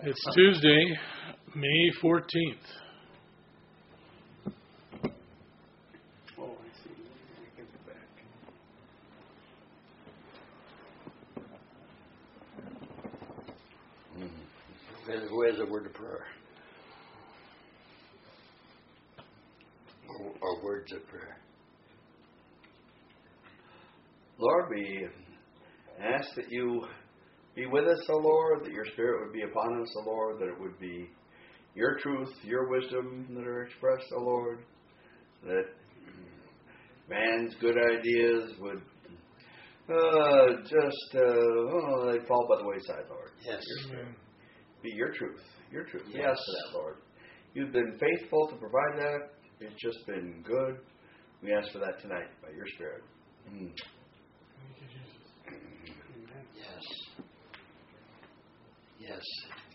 It's Tuesday, May 14th. Oh, I see. I get it back. Who has a word of prayer? Or words of prayer? Lord, we ask that you be with us, O Lord, that your Spirit would be upon us, O Lord, that it would be your truth, your wisdom that are expressed, O Lord, that man's good ideas would they'd fall by the wayside, Lord. Yes. Be your truth, your truth. Yes. We ask for that, Lord. You've been faithful to provide that. It's just been good. We ask for that tonight by your Spirit. Yes. Yes.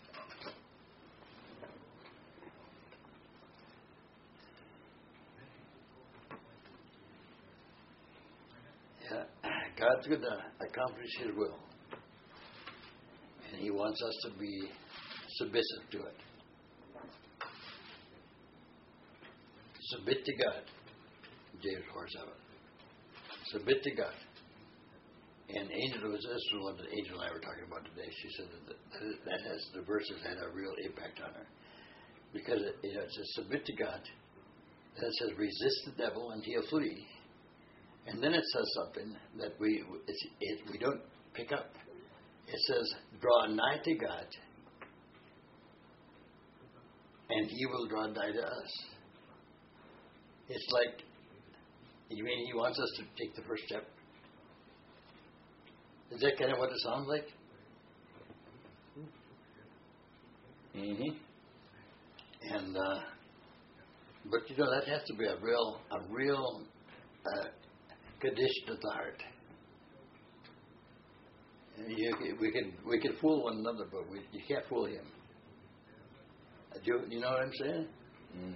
Yeah. God's going to accomplish His will. And He wants us to be submissive to it. Submit to God. James 4:7. Submit to God. And Angel, this is what the Angel and I were talking about today. She said that has, the verses had a real impact on her. Because it says submit to God. Then it says resist the devil and he'll flee. And then it says something that we don't pick up. It says draw nigh to God and He will draw nigh to us. It's like, you mean He wants us to take the first step? Is that kind of what it sounds like? Mm-hmm. And but that has to be a real condition of the heart. We can fool one another, but you can't fool Him. You know what I'm saying? Mm.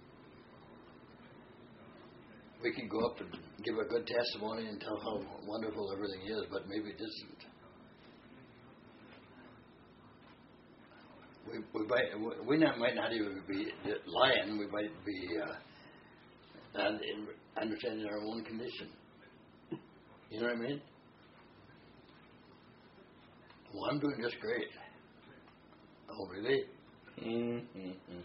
We can go up and give a good testimony and tell how wonderful everything is, but maybe it isn't. We might not even be lying. We might be understanding our own condition. You know what I mean? Well, I'm doing just great. Oh, really? Mm-hmm.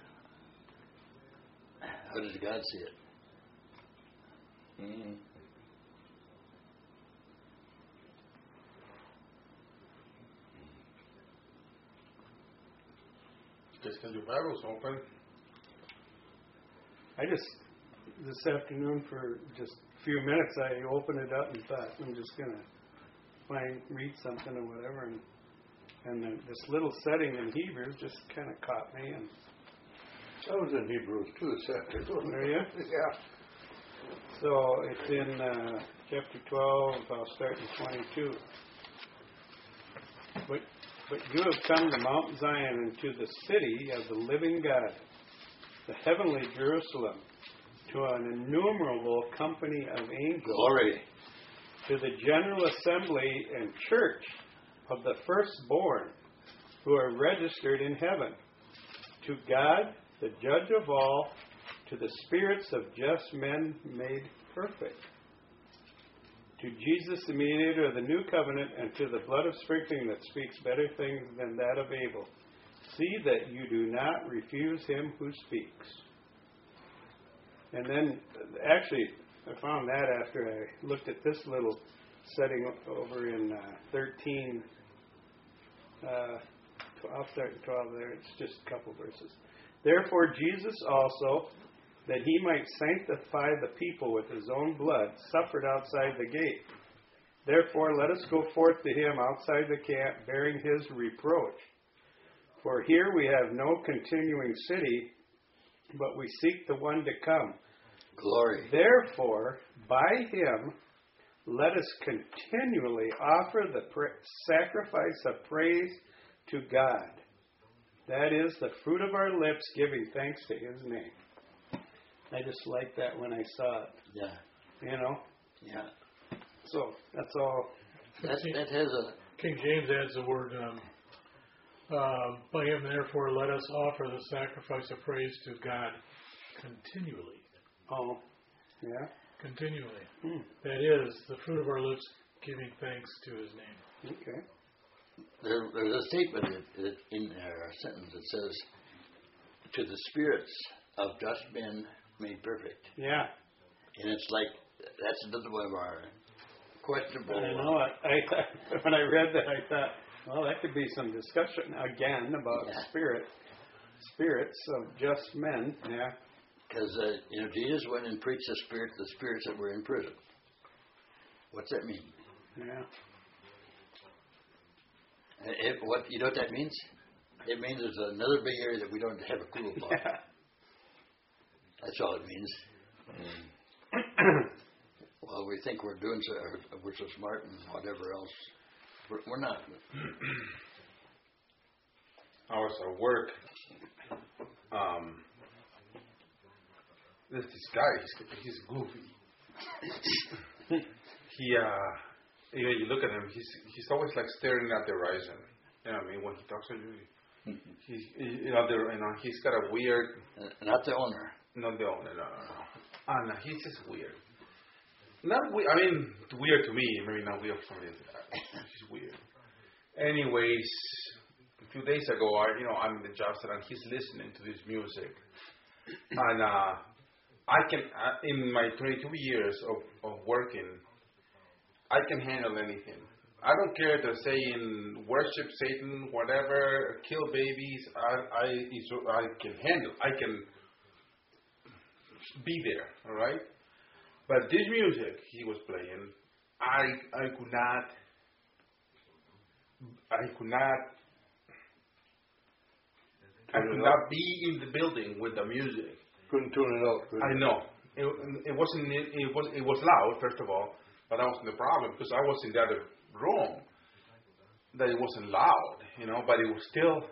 How does God see it? Mm-hmm. Just because your Bible's open. This afternoon for just a few minutes, I opened it up and thought, I'm just going to read something or whatever. And this little setting in Hebrew just kind of caught me. And I was in Hebrews too this afternoon. Are you? Yeah. So it's in chapter 12, I'll start in 22. But you have come to Mount Zion and to the city of the living God, the heavenly Jerusalem, to an innumerable company of angels. Glory. To the general assembly and church of the firstborn who are registered in heaven. To God, the judge of all, to the spirits of just men made perfect. To Jesus, the mediator of the new covenant, and to the blood of sprinkling that speaks better things than that of Abel. See that you do not refuse him who speaks. And then, actually, I found that after I looked at this little setting over in 13. I'll start in 12 there. It's just a couple verses. Therefore, Jesus also, that he might sanctify the people with his own blood, suffered outside the gate. Therefore, let us go forth to him outside the camp, bearing his reproach. For here we have no continuing city, but we seek the one to come. Glory. Therefore, by him, let us continually offer the sacrifice of praise to God. That is the fruit of our lips, giving thanks to his name. I just liked that when I saw it. Yeah. You know? Yeah. So, that's all. That has a... King James adds the word By him, therefore, let us offer the sacrifice of praise to God continually. Oh, yeah. Continually. That is, the fruit of our lips giving thanks to his name. Okay. There's a statement in our sentence that says, to the spirits of just men made perfect. Yeah. And it's like, that's another one of our questionable. I know. When I read that, I thought, well, that could be some discussion again about spirits of just men. Yeah. Because, Jesus went and preached the spirits that were in prison. What's that mean? Yeah. You know what that means? It means there's another big area that we don't have a clue about. Yeah. That's all it means. Well, we think we're doing we're so smart and whatever else. We're not. Hours of work. There's this guy. He's goofy. You look at him. He's always like staring at the horizon. You know what I mean? When he talks to you, he's got a weird. Not the owner. Not the owner. No. And he's just weird. Not weird. I mean, weird to me. Maybe not weird for somebody else. He's weird. Anyways, a few days ago, I'm in the job site and he's listening to this music, and I can, in my 22 years of working, I can handle anything. I don't care if they're saying worship Satan, whatever, kill babies. I can handle. I can be there. All right. But this music he was playing, I could not be in the building with the music. Couldn't tune it out. I know. It was loud, first of all, but that wasn't the problem because I was in the other room. That it wasn't loud, but it was still.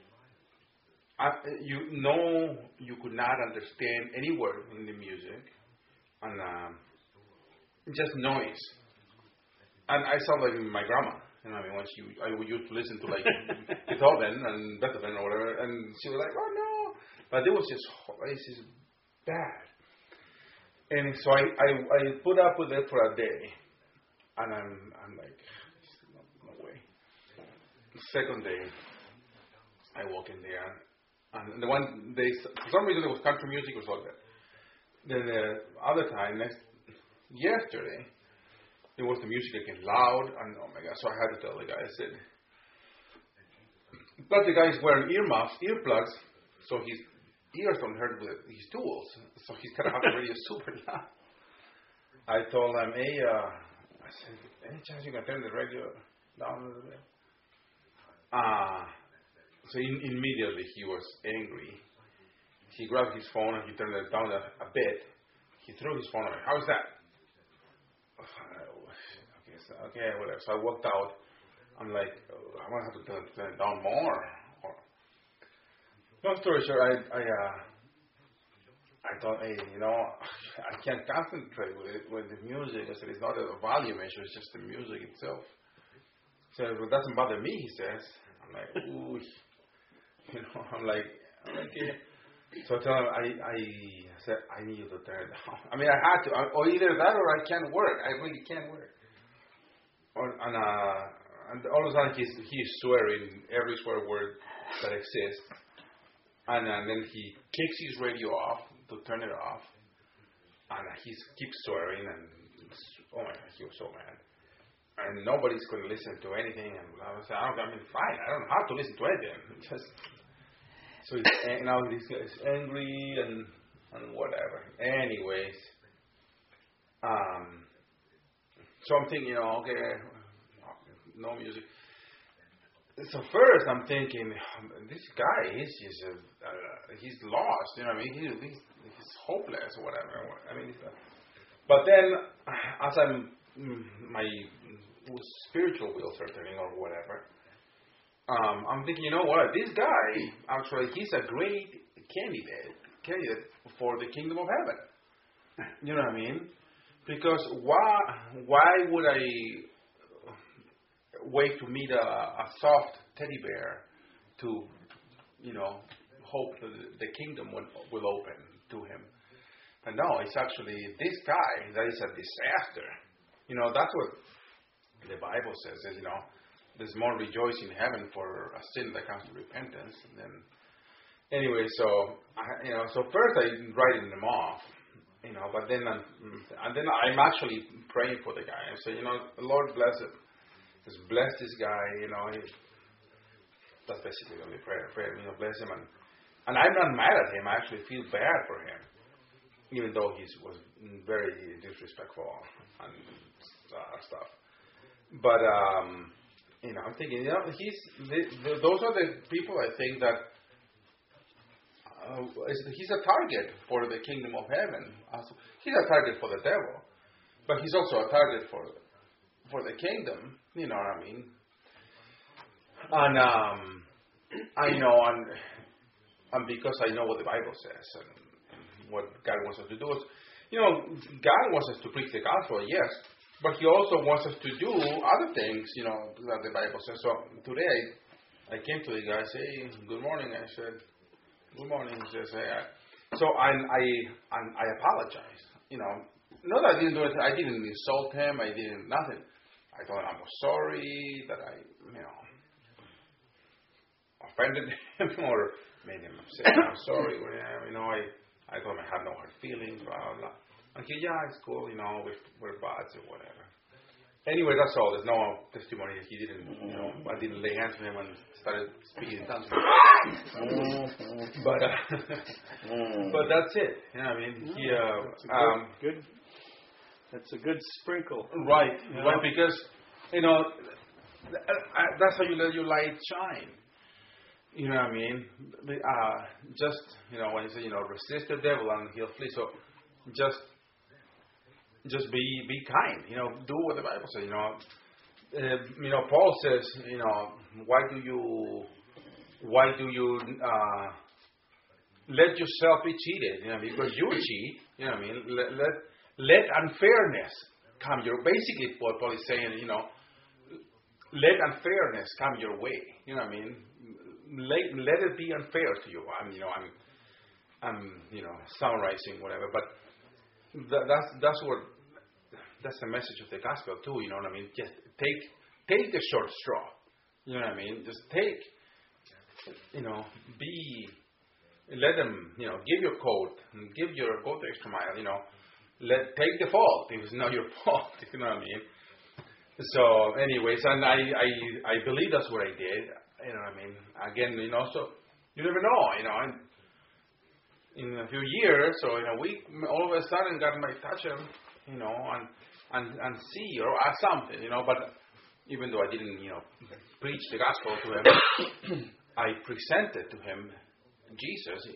You could not understand any word in the music, and just noise. And I sound like my grandma. I used to listen to like Beethoven and Beethoven or whatever, and she was like, "Oh no!" But it was just bad. And so I put up with it for a day, and I'm like, no way. The second day, I walk in there, and the one day, for some reason, it was country music, was all that. Then the other time, yesterday, it was the music again, loud, and oh my God, so I had to tell the guy, I said, but the guy is wearing earplugs, so his ears don't hurt with his tools, so he's going to have the radio super loud. I told him, hey, I said, any chance you can turn the radio down a little bit? So immediately he was angry. He grabbed his phone and he turned it down a bit. He threw his phone away. How is that? Okay, whatever. So I walked out. I'm like, I'm going to have to turn it down more. Long story short, I thought, hey, I can't concentrate with the music. I said, it's not a volume issue, it's just the music itself. He said, well, it doesn't bother me, he says. I'm like, ooh. I'm like, yeah. So I told him, I said, I need you to turn it down. I mean, I had to. Or either that or I can't work. I really can't work. And all of a sudden he's swearing every swear word that exists. And then he kicks his radio off to turn it off. And he keeps swearing. And oh my God, he was so mad. And nobody's going to listen to anything. And I was like, fine. I don't have to listen to anything. So now this guy is angry and whatever. Anyways. So I'm thinking, okay, no music. So first I'm thinking, this guy is just, he's lost, he's hopeless or whatever. But then, as my spiritual wheels are turning or whatever, I'm thinking, you know what, this guy, actually, he's a great candidate for the kingdom of heaven. You know what I mean? Because why would I wait to meet a soft teddy bear to, hope that the kingdom will open to him. And no, it's actually this guy that is a disaster. That's what the Bible says. Is, there's more rejoice in heaven for a sin that comes to repentance. And then, anyway, so first I'm writing them off, but then I'm actually praying for the guy. I say, Lord bless him. Just bless this guy. That's basically the only prayer. Bless him, and I'm not mad at him. I actually feel bad for him, even though he was very disrespectful and stuff. But I'm thinking, those are the people I think that he's a target for the kingdom of heaven. He's a target for the devil, but he's also a target for the kingdom. You know what I mean? And I know, and because I know what the Bible says and what God wants us to do is, God wants us to preach the gospel, yes, but He also wants us to do other things, that the Bible says. So today I came to the guy, I say, hey, good morning. I said, good morning. He says, hey. So I apologize. Not that I didn't do it. I didn't insult him. I didn't nothing. I told him I was sorry that I, offended him or made him upset. I'm sorry. I told him I had no hard feelings. Blah blah blah. And he, yeah, it's cool. We're buds or whatever. Anyway, that's all. There's no testimony that he didn't. I didn't lay hands on him and started speaking in tongues. But that's it. He. Good. That's a good sprinkle. Right. Right. Because that's how you let your light shine. You know what I mean? Just when you say resist the devil and he'll flee. So just be kind. Do what the Bible says. Paul says, why do you let yourself be cheated? Because you cheat. You know what I mean? Let unfairness come your. Basically, what Paul is saying, let unfairness come your way. You know what I mean? Let it be unfair to you. I'm summarizing whatever, but that's the message of the gospel too. You know what I mean? Just take the short straw. You know what I mean? Just take. Let them. Give your coat and go the extra mile. Take the fault if it's not your fault. You know what I mean? So, anyways, and I believe that's what I did. You know what I mean? Again, so you never know. In a few years or in a week, all of a sudden, God might touch him, and see or ask something, But even though I didn't, preach the gospel to him, I presented to him Jesus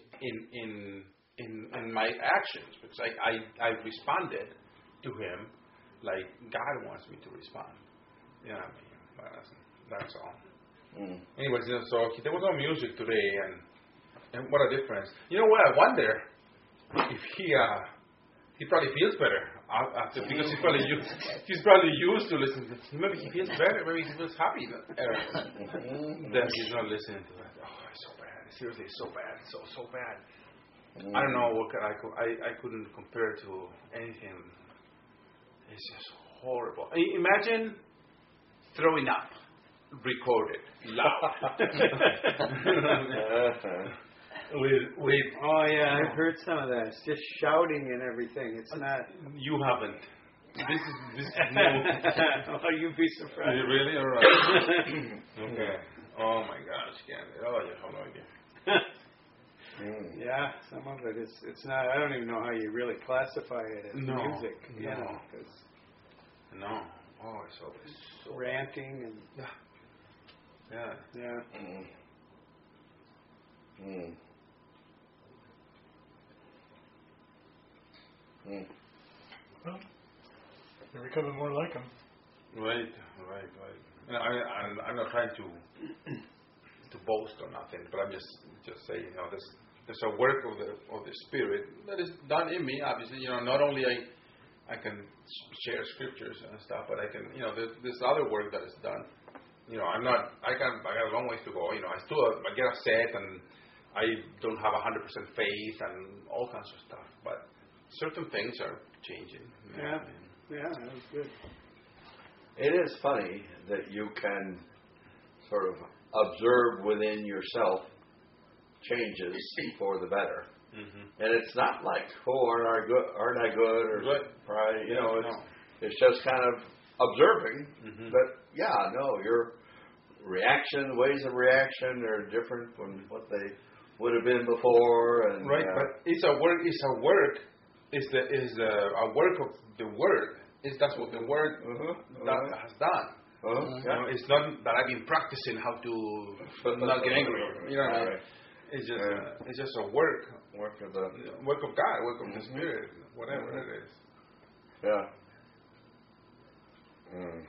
in my actions, because I responded to him like God wants me to respond. You know what I mean? That's all. Anyways, so there was no music today, and what a difference. You know what? I wonder if he probably feels better after, because he's probably used to listening. Maybe he feels better. Maybe he feels happy that he's not listening to that. Oh, it's so bad. Seriously, it's so bad. So bad. I don't know what I couldn't compare to anything. It's just horrible. Imagine throwing up, recorded, loud. with Oh yeah, I've heard some of that. It's just shouting and everything. It's not. You haven't. This is no. Oh, you'd be surprised. Really? All right. Okay. Oh my gosh, Candy. Oh, you have no idea. Yeah, some of it is. It's not. I don't even know how you really classify it as music. No. Oh, it's so ranting and yeah. Well, you're becoming more like him. Right. I'm not trying to boast or nothing, but I'm just saying, there's a work of the Spirit that is done in me. Obviously, not only I can share scriptures and stuff, but I can, there's other work that is done I'm not. I got a long ways to go. I get upset and I don't have 100% faith and all kinds of stuff. But certain things are changing. Yeah, that was good. It is funny that you can sort of observe within yourself changes for the better. Mm-hmm. And it's not like, aren't I good, or Good. right? It's just kind of observing that, your ways of reaction are different from what they would have been before. And right, but it's a work. It's a work. A work of the word. That's what the word has done. It's not that I've been practicing how to not get angry. Right. It's just a work of the work of God, work of the Spirit, whatever it is. Yeah. Mm.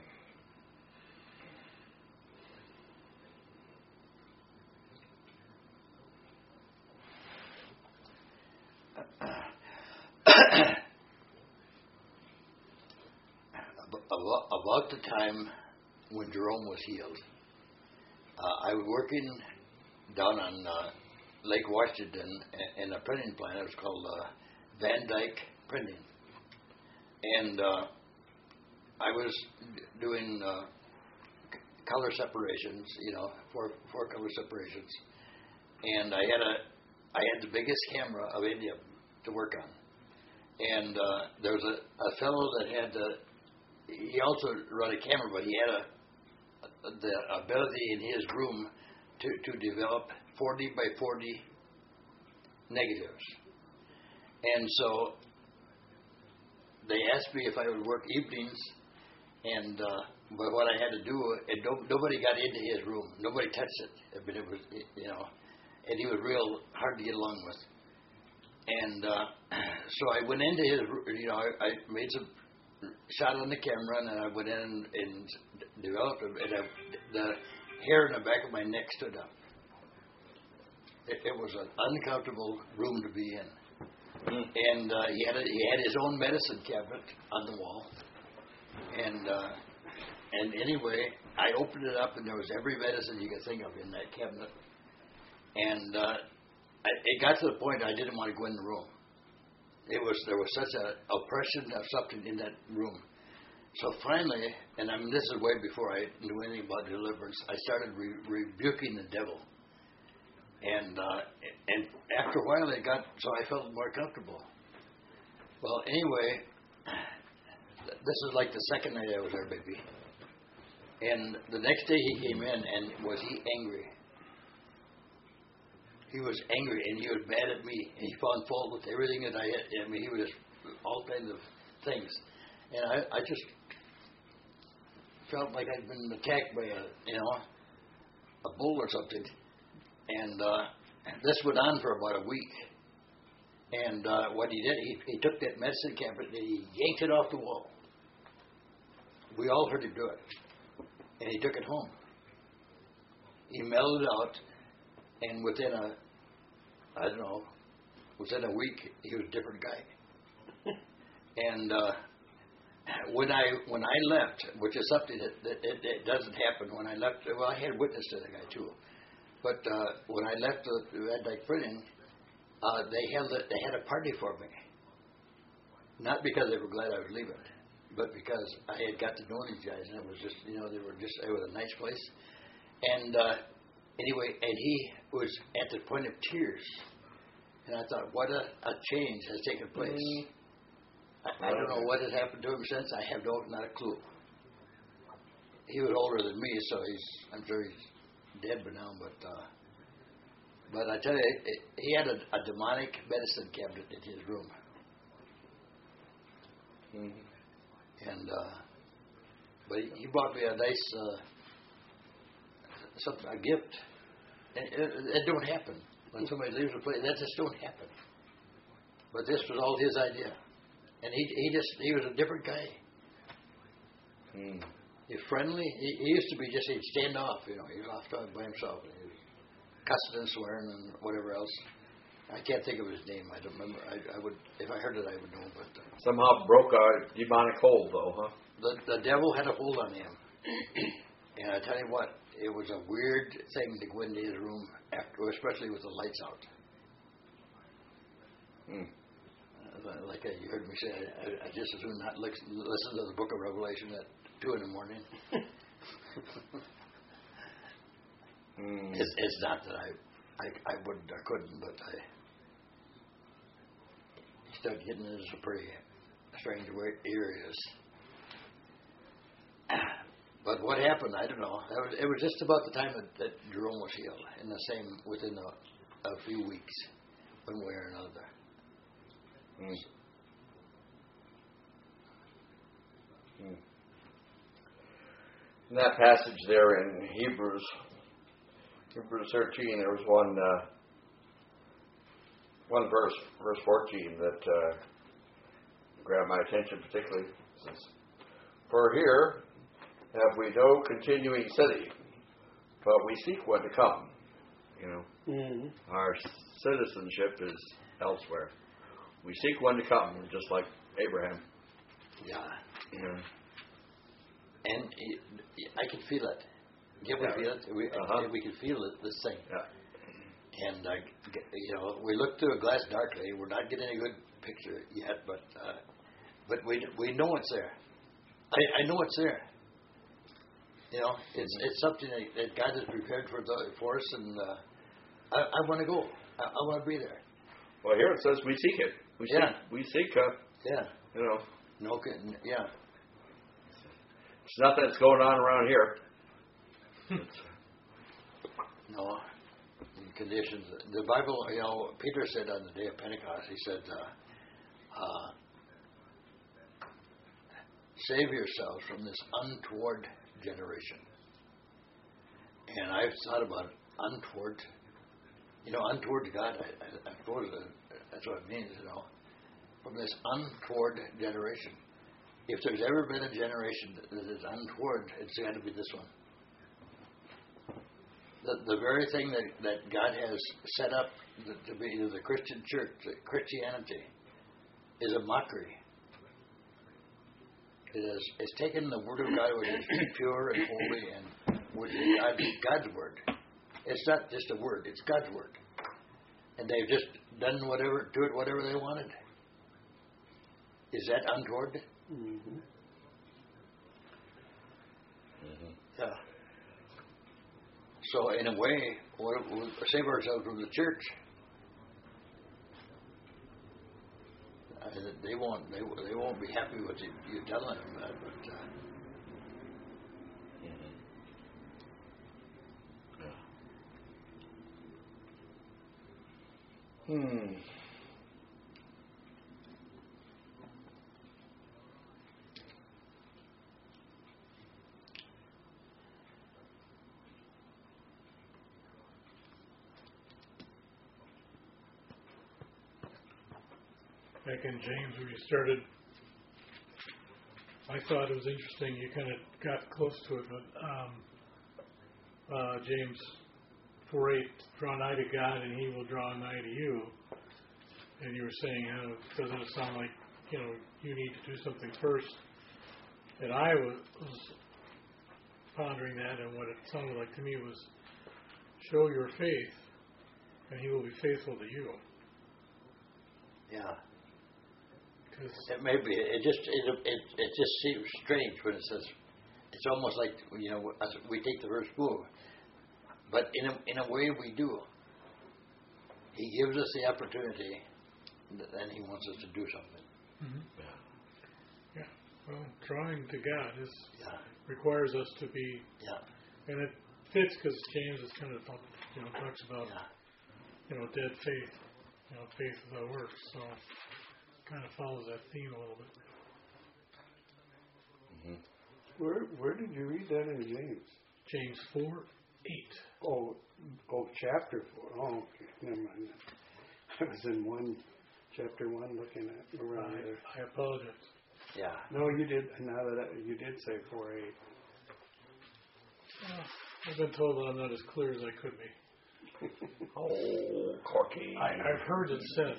About the time when Jerome was healed, I was working down on Lake Washington in a printing plant. It was called Van Dyke Printing. And I was doing color separations, four color separations. And I had the biggest camera of India to work on. And there was a fellow that had he also run a camera, but he had the ability in his room to develop 40 by 40 negatives. And so they asked me if I would work evenings, and but what I had to do, and nobody got into his room. Nobody touched it. I mean, it was, and he was real hard to get along with. And so I went into his, I made some shot on the camera, and then I went in and developed it. And the hair in the back of my neck stood up. It was an uncomfortable room to be in. And he had his own medicine cabinet on the wall. And anyway, I opened it up, and there was every medicine you could think of in that cabinet. And it got to the point I didn't want to go in the room. There was such an oppression of something in that room. So finally, and I mean, this is way before I knew anything about deliverance, I started rebuking the devil. And after a while, so I felt more comfortable. Well, anyway, this is like the second night I was there, baby. And the next day he came in, and was he angry? He was angry, and he was mad at me, and he found fault with everything that I had. I mean, he was just all kinds of things. And I just felt like I'd been attacked by a bull or something. And this went on for about a week. And what he did, he took that medicine cabinet and he yanked it off the wall. We all heard him do it. And he took it home. He mellowed out, and within a week, he was a different guy. And when I left, which is something that doesn't happen when I left, well, I had witness to the guy too. But when I left the Van Dyke Printing, they had a party for me. Not because they were glad I was leaving, but because I had got to know these guys, and it was just, it was a nice place. And anyway, and he was at the point of tears. And I thought, what a change has taken place. I don't know what has happened to him since. I have not a clue. He was older than me, so I'm sure he's dead by now. But I tell you, he had a demonic medicine cabinet in his room. And but he brought me a nice a gift. And it don't happen when somebody leaves a place. That just don't happen. But this was all his idea, and he was a different guy. He's friendly. He used to be he'd stand off. He was off by himself. And he was cussing and swearing and whatever else. I can't think of his name. I don't remember. I would, if I heard it, I would know. But somehow broke a demonic hold, though, huh? The devil had a hold on him, And I tell you what, it was a weird thing to go into his room, after, especially with the lights out. Like you heard me say, I just as soon not listen to the book of Revelation at 2 in the morning. It's not that I wouldn't or couldn't, but I started getting into some pretty strange areas. But what happened, I don't know. It was just about the time that Jerome was healed, in the same, within a few weeks, one way or another. In that passage there in Hebrews 13, there was one verse 14 that grabbed my attention particularly. It says, "For here have we no continuing city, but we seek one to come." You know, our citizenship is elsewhere. We seek one to come, just like Abraham. Yeah. And I can feel it. Can we feel it? We can feel it, this thing. Yeah. And we look through a glass darkly. We're not getting a good picture yet, but we know it's there. I know it's there. You know, it's something that God has prepared for us, and I want to go. I want to be there. Well, here it says we seek it. We seek. Yeah. You know. No. Yeah. It's nothing that's going on around here. No. Conditions. The Bible, Peter said on the day of Pentecost, he said, "Save yourselves from this untoward generation." And I've thought about it, untoward. Untoward to God, I suppose that's what it means, from this untoward generation. If there's ever been a generation that is untoward, it's got to be this one. The very thing that God has set up to be the Christian church, Christianity, is a mockery. It's taken the Word of God, which is pure and holy, and which is God's Word. It's not just a word; it's God's Word, and they've just done whatever they wanted. Is that untoward? Mm-hmm. Yeah. So in a way, we'll save ourselves from the church. They won't be happy with you telling them that, but. Back in James, where you started, I thought it was interesting. You kind of got close to it, but James 4:8, "Draw nigh to God, and He will draw nigh to you." And you were saying, doesn't it sound like you need to do something first? And I was pondering that, and what it sounded like to me was, show your faith, and He will be faithful to you. Yeah. It may be. It just seems strange when it says. It's almost like we take the first move, but in a way we do. He gives us the opportunity, and He wants us to do something. Mm-hmm. Yeah. Well, drawing to God requires us to be. Yeah. And it fits because James is kind of talks about dead faith. Faith without works. So. Kind of follows that theme a little bit. Mm-hmm. Where did you read that in James? James 4:8. Oh, chapter 4. Oh, okay. Never mind. I was in chapter 1 looking at around there. I apologize. Yeah. No, you did. Now that you did say 4:8. I've been told that I'm not as clear as I could be. Oh, Corky. I've heard it said.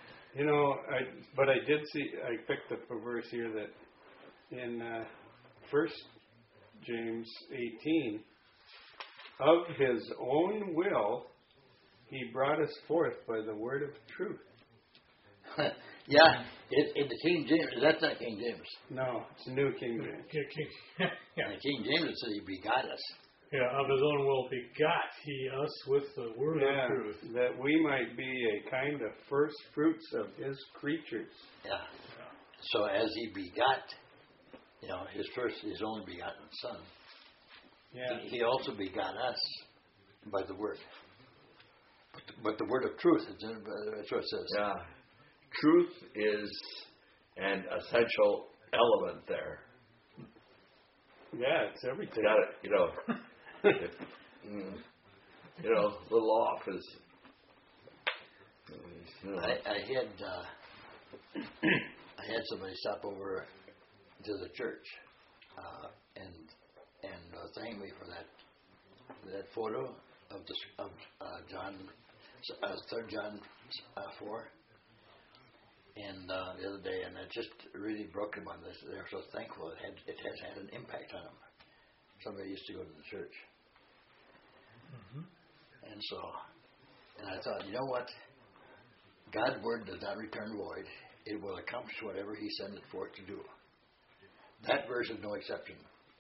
But I did see. I picked up a verse here that in 1 1 James 18, of his own will, he brought us forth by the word of truth. Yeah, in the King James, that's not King James. No, it's New King James. In the King James, it says he begot us. Yeah, of his own will begot he us with the word of truth. That we might be a kind of first fruits of his creatures. Yeah. So as he begot, his only begotten Son, he also begot us by the word. But the word of truth, that's what it says. Yeah. Truth is an essential element there. Yeah, it's everything. Got it, little off is. I had somebody stop over to the church and thank me for that photo of John, 3 John 4. And the other day, and it just really broke them on this. They're so thankful it has had an impact on them. Somebody used to go to the church, and I thought, you know what? God's word does not return void. It will accomplish whatever He sends it forth to do. That verse is no exception.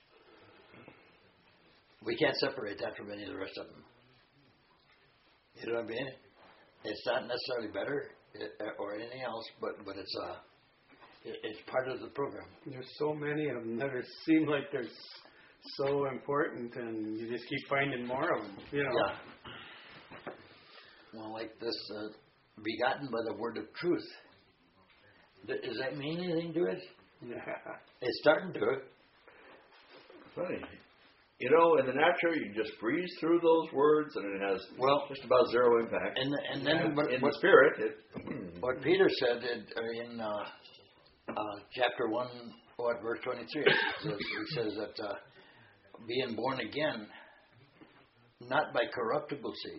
We can't separate that from any of the rest of them. You know what I mean? It's not necessarily better or anything else, but it's part of the program. There's so many of them that seem like they're so important, and you just keep finding more of them. Yeah. Well, like this, begotten by the word of truth. Does that mean anything to it? Yeah. It's starting to. Funny. In the natural, you just breeze through those words, and it has just about zero impact. And then in the spirit, what Peter said in chapter 1, verse 23, he says that being born again, not by corruptible seed.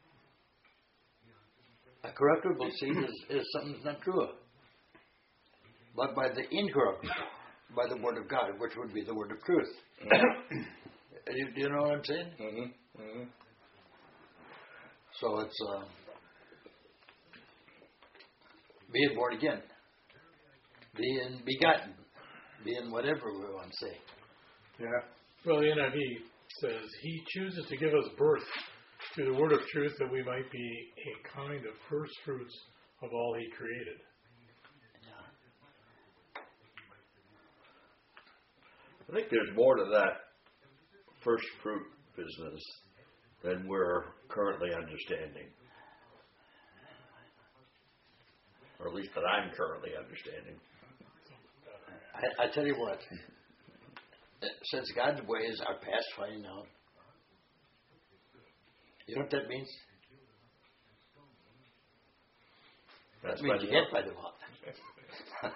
A corruptible seed is something that's not true, but by the incorruptible, by the word of God, which would be the word of truth. Do you know what I'm saying? Mm-hmm. Mm-hmm. So it's being born again, being begotten, being whatever we want to say. Yeah. Well, the NIV says He chooses to give us birth through the word of truth that we might be a kind of first fruits of all He created. I think there's more to that first fruit business than we're currently understanding. Or at least that I'm currently understanding. I tell you what, since God's ways are past finding out, you know what that means? That means you can't find them out.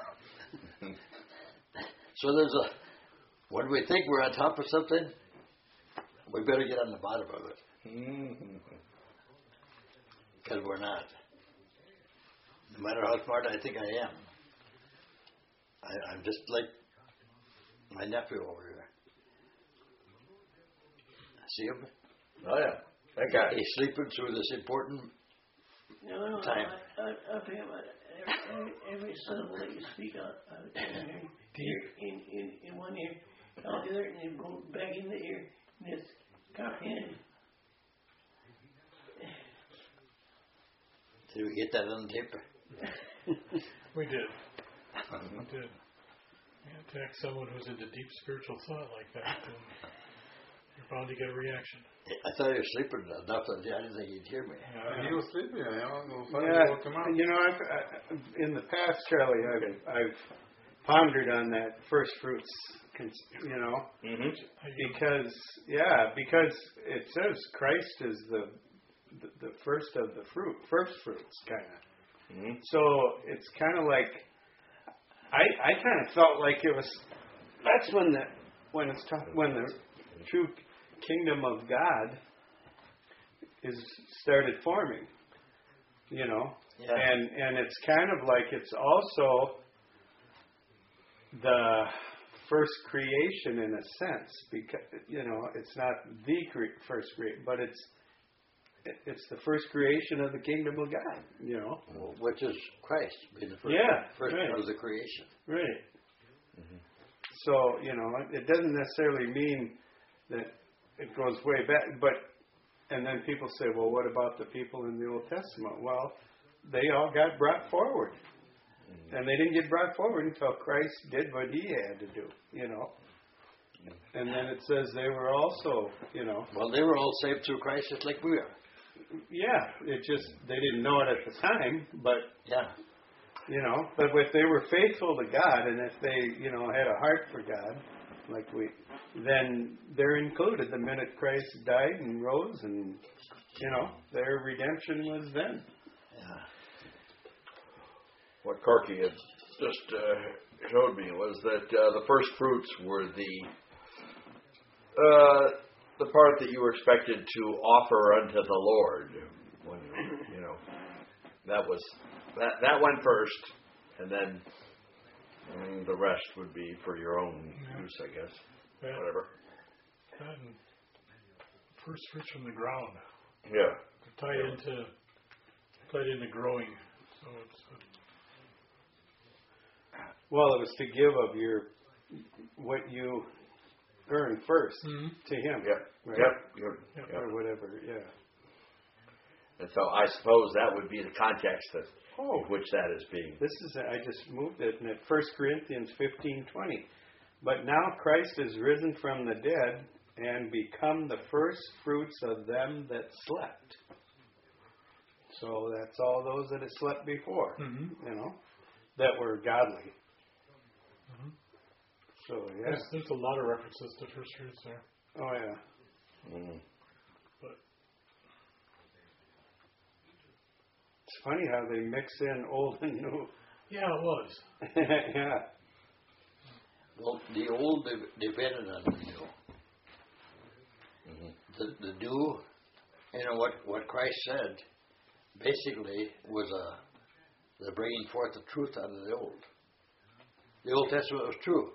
So when we think we're on top of something, we better get on the bottom of it. Because we're not. No matter how smart I think I am, I'm just like my nephew over here. See him? Oh, yeah. That guy. He's sleeping through this important time. I'll tell you what, every syllable that you speak out in one ear, out the other, and then go back in the ear, and it's comprehended. Did we get that on tape? We did. We did. Yeah, attack someone who's into deep spiritual thought like that, and you're bound to get a reaction. I thought he was sleeping enough that I didn't think he'd hear me. He was sleeping. I've in the past, Charlie, I've pondered on that first fruits, Mm-hmm. because it says Christ is the first of the first fruits, kind of. Mm-hmm. So it's kind of like I kind of felt like it was. That's when the true kingdom of God is started forming, Yeah. and it's kind of like it's also the first creation in a sense, because it's not the first creation, but it's the first creation of the kingdom of God. Which is Christ being the first, first right. of the creation. Right. So it doesn't necessarily mean that it goes way back, and then people say, well, what about the people in the Old Testament? Well, they all got brought forward. And they didn't get brought forward until Christ did what he had to do, And then it says they were also, Well, they were all saved through Christ just like we are. Yeah, they didn't know it at the time, but, Yeah. But if they were faithful to God and if they, had a heart for God, then they're included the minute Christ died and rose and, their redemption was then. Yeah. What Corky had just showed me was that the first fruits were the part that you were expected to offer unto the Lord. When, that went first, and then the rest would be for your own use, I guess. Whatever. And first fruits from the ground. Yeah. Tied into growing. So it's. Well, it was to give of what you earn first to Him. Yep. Right? Yep. Or whatever. Yeah. And so I suppose that would be the context in which that is being. I just moved it in 1 Corinthians 15:20. But now Christ is risen from the dead and become the first fruits of them that slept. So that's all those that had slept before, that were godly. So, yeah. There's a lot of references to first fruits there. Oh, yeah. But it's funny how they mix in old and new. yeah, it was. Yeah. Well, the old depended on the new. The new, what Christ said, basically was the bringing forth the truth out of the old. The Old Testament was true.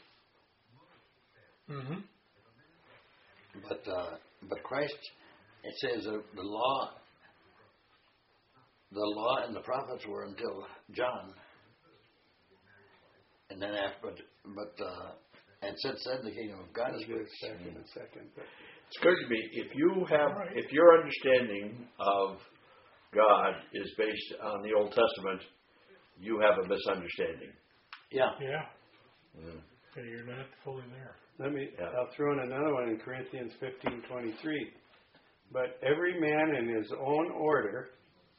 But Christ, it says the law and the prophets were until John, and then after, and since then the kingdom of God is Second. It's clear to me if your understanding of God is based on the Old Testament, you have a misunderstanding. Yeah. Yeah. Okay, you're not fully there. I'll throw in another one in Corinthians 15:23. But every man in his own order,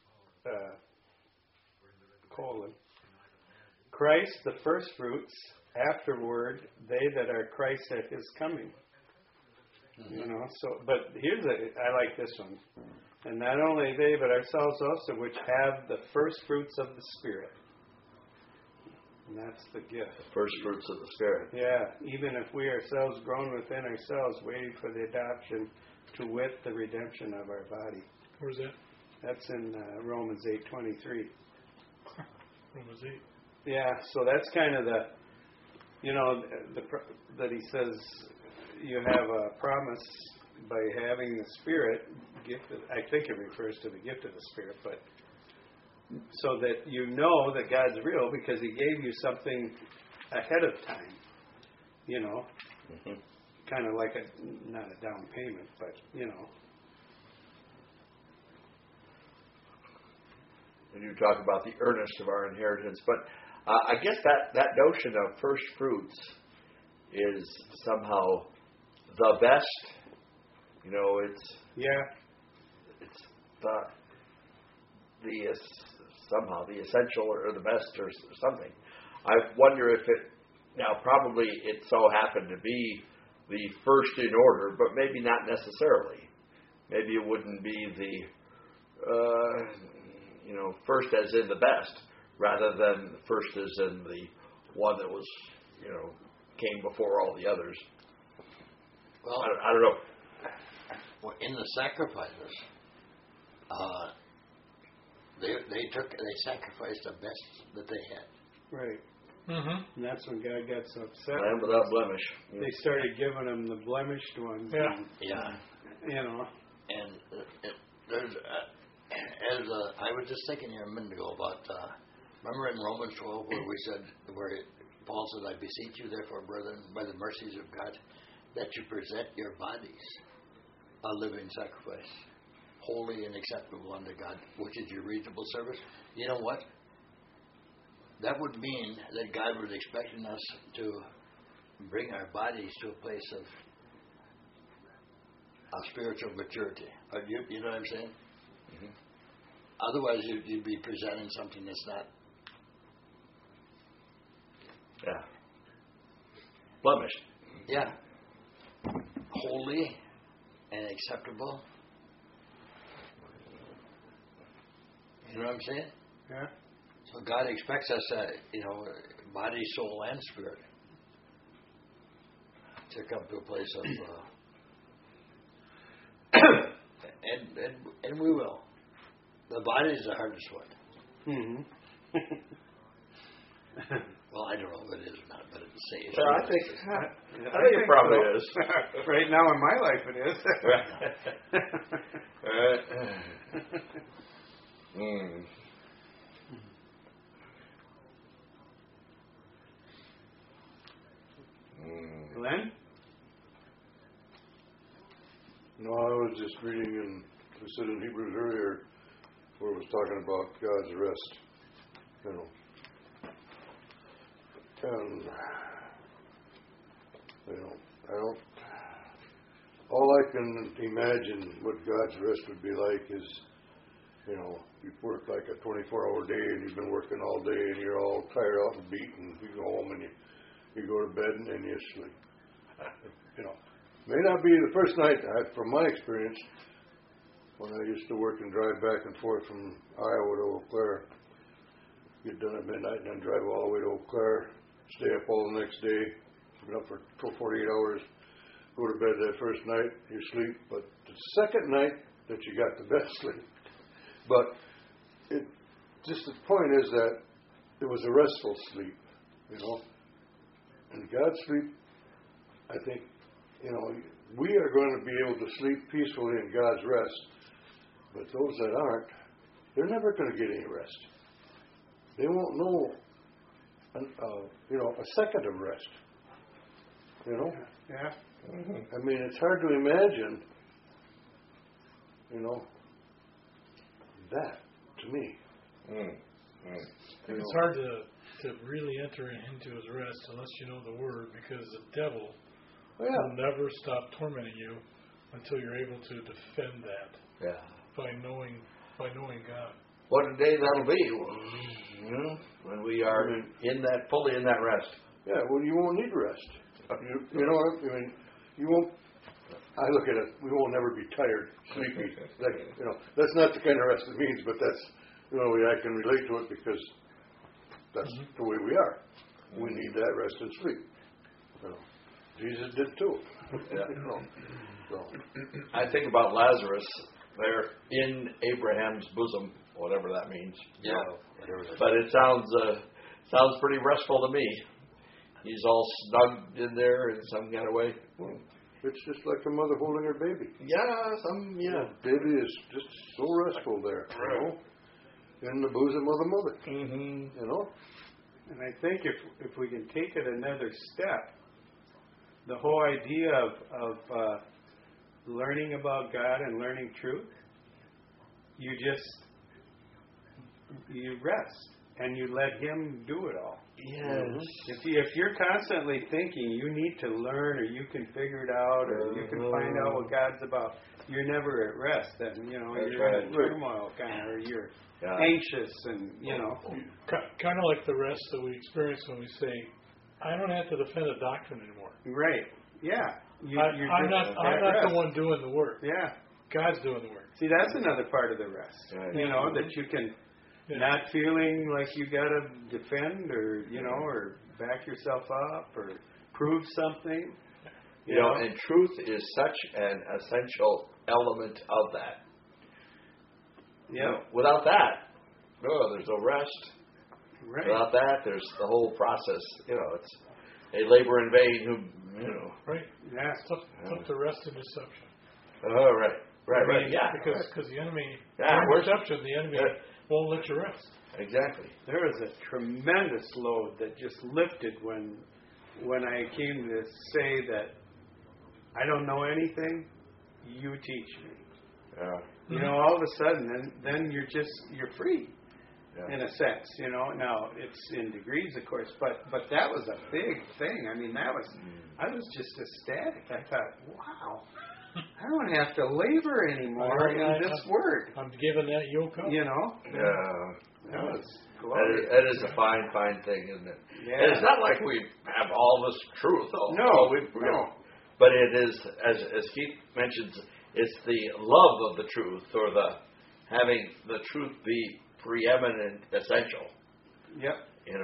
Christ the first fruits, afterward they that are Christ at his coming. But I like this one. And not only they, but ourselves also, which have the first fruits of the Spirit. And that's the gift. The first fruits of the Spirit. Yeah, even if we ourselves groan within ourselves, waiting for the adoption, to wit, the redemption of our body. Where's that? That's in Romans 8:23. Romans 8. Yeah, so that's kind of that he says you have a promise by having the Spirit, I think it refers to the gift of the Spirit, but so that you know that God's real because He gave you something ahead of time, kind of like not a down payment, but And you talk about the earnest of our inheritance, but I guess that notion of first fruits is somehow the best. It's somehow the essential or the best or something. I wonder if probably it so happened to be the first in order, but maybe not necessarily. Maybe it wouldn't be the first as in the best, rather than first as in the one that was came before all the others. Well, I don't know. Well, in the sacrifices, they sacrificed the best that they had. Right. Mm-hmm. And that's when God got so upset. Lamb without blemish. They started giving him the blemished ones. Yeah. Yeah. You know. And there's, I was just thinking here a minute ago about, remember in Romans 12 where Paul said, I beseech you therefore, brethren, by the mercies of God, that you present your bodies a living sacrifice, holy and acceptable unto God, which is your reasonable service. You know what? That would mean that God was expecting us to bring our bodies to a place of spiritual maturity. You know what I'm saying? Mm-hmm. Otherwise, you'd be presenting something that's not. Yeah. Blemished. Yeah. Holy and acceptable. You know what I'm saying? Yeah. So God expects us, body, soul, and spirit, to come to a place of, and we will. The body is the hardest one. Mm-hmm. Well, I don't know if it is or not, but it's safe. Well, I think it probably so. is. Right now in my life, it is. Mm. Glenn? No, I was just reading in, we said in Hebrews earlier, where it was talking about God's rest, you know. And, all I can imagine what God's rest would be like is, you've worked like a 24-hour day and you've been working all day and you're all tired out and beat, and you go home and you go to bed and then you sleep. May not be the first night, from my experience, when I used to work and drive back and forth from Iowa to Eau Claire, get done at midnight and then drive all the way to Eau Claire, stay up all the next day, been up for 48 hours, go to bed that first night, you sleep, but the second night that you got the best sleep. But just the point is that it was a restful sleep, and God's sleep, I think, we are going to be able to sleep peacefully in God's rest, but those that aren't, they're never going to get any rest. They won't know, a second of rest. Yeah. I mean, it's hard to imagine, that to me. It's hard to really enter into his rest unless you know the word, because the devil will never stop tormenting you until you're able to defend that by knowing God. What a day that'll be, when we are fully in that rest. Yeah, well, you won't need rest. You know what I mean? You won't. I look at it. We won't never be tired, sleepy. That's not the kind of rest it means, but that's I can relate to it because that's the way we are. We need that rest and sleep. Jesus did too. I think about Lazarus there in Abraham's bosom, whatever that means. Yeah, whatever. But it sounds pretty restful to me. He's all snugged in there in some kind of way. It's just like a mother holding her baby. Baby is just so restful there, in the bosom of the mother. Mm-hmm. And I think if we can take it another step, the whole idea of learning about God and learning truth, you rest and you let Him do it all. Yes. If you're constantly thinking you need to learn, or you can figure it out, or you can find out what God's about, you're never at rest. Then you're in a turmoil kind of, or you're anxious, and kind of like the rest that we experience when we say, "I don't have to defend a doctrine anymore." Right. Yeah. I'm not the one doing the work. Yeah. God's doing the work. See, that's another part of the rest. Right. That you can not feeling like you got to defend, or or back yourself up, or prove something. And truth is such an essential element of that. Yeah. Without that, there's no rest. Right. Without that, there's the whole process. It's a labor in vain. Right. Yeah. It's up to rest in deception. Oh, right. Yeah. Because the enemy, Yeah, in we're- deception, the enemy won't let you rest. Exactly. There was a tremendous load that just lifted when I came to say that I don't know anything, you teach me. Yeah. All of a sudden, then you're free. Yeah. In a sense, Now it's in degrees, of course, but that was a big thing. I mean, I was just ecstatic. I thought, wow, I don't have to labor anymore in this word. I'm giving that yoke up. That was That glorious. that is a fine thing, isn't it? Yeah. And it's not like we have all this truth. No. But it is, as Keith mentions, it's the love of the truth, or the having the truth be preeminent, essential. Yep.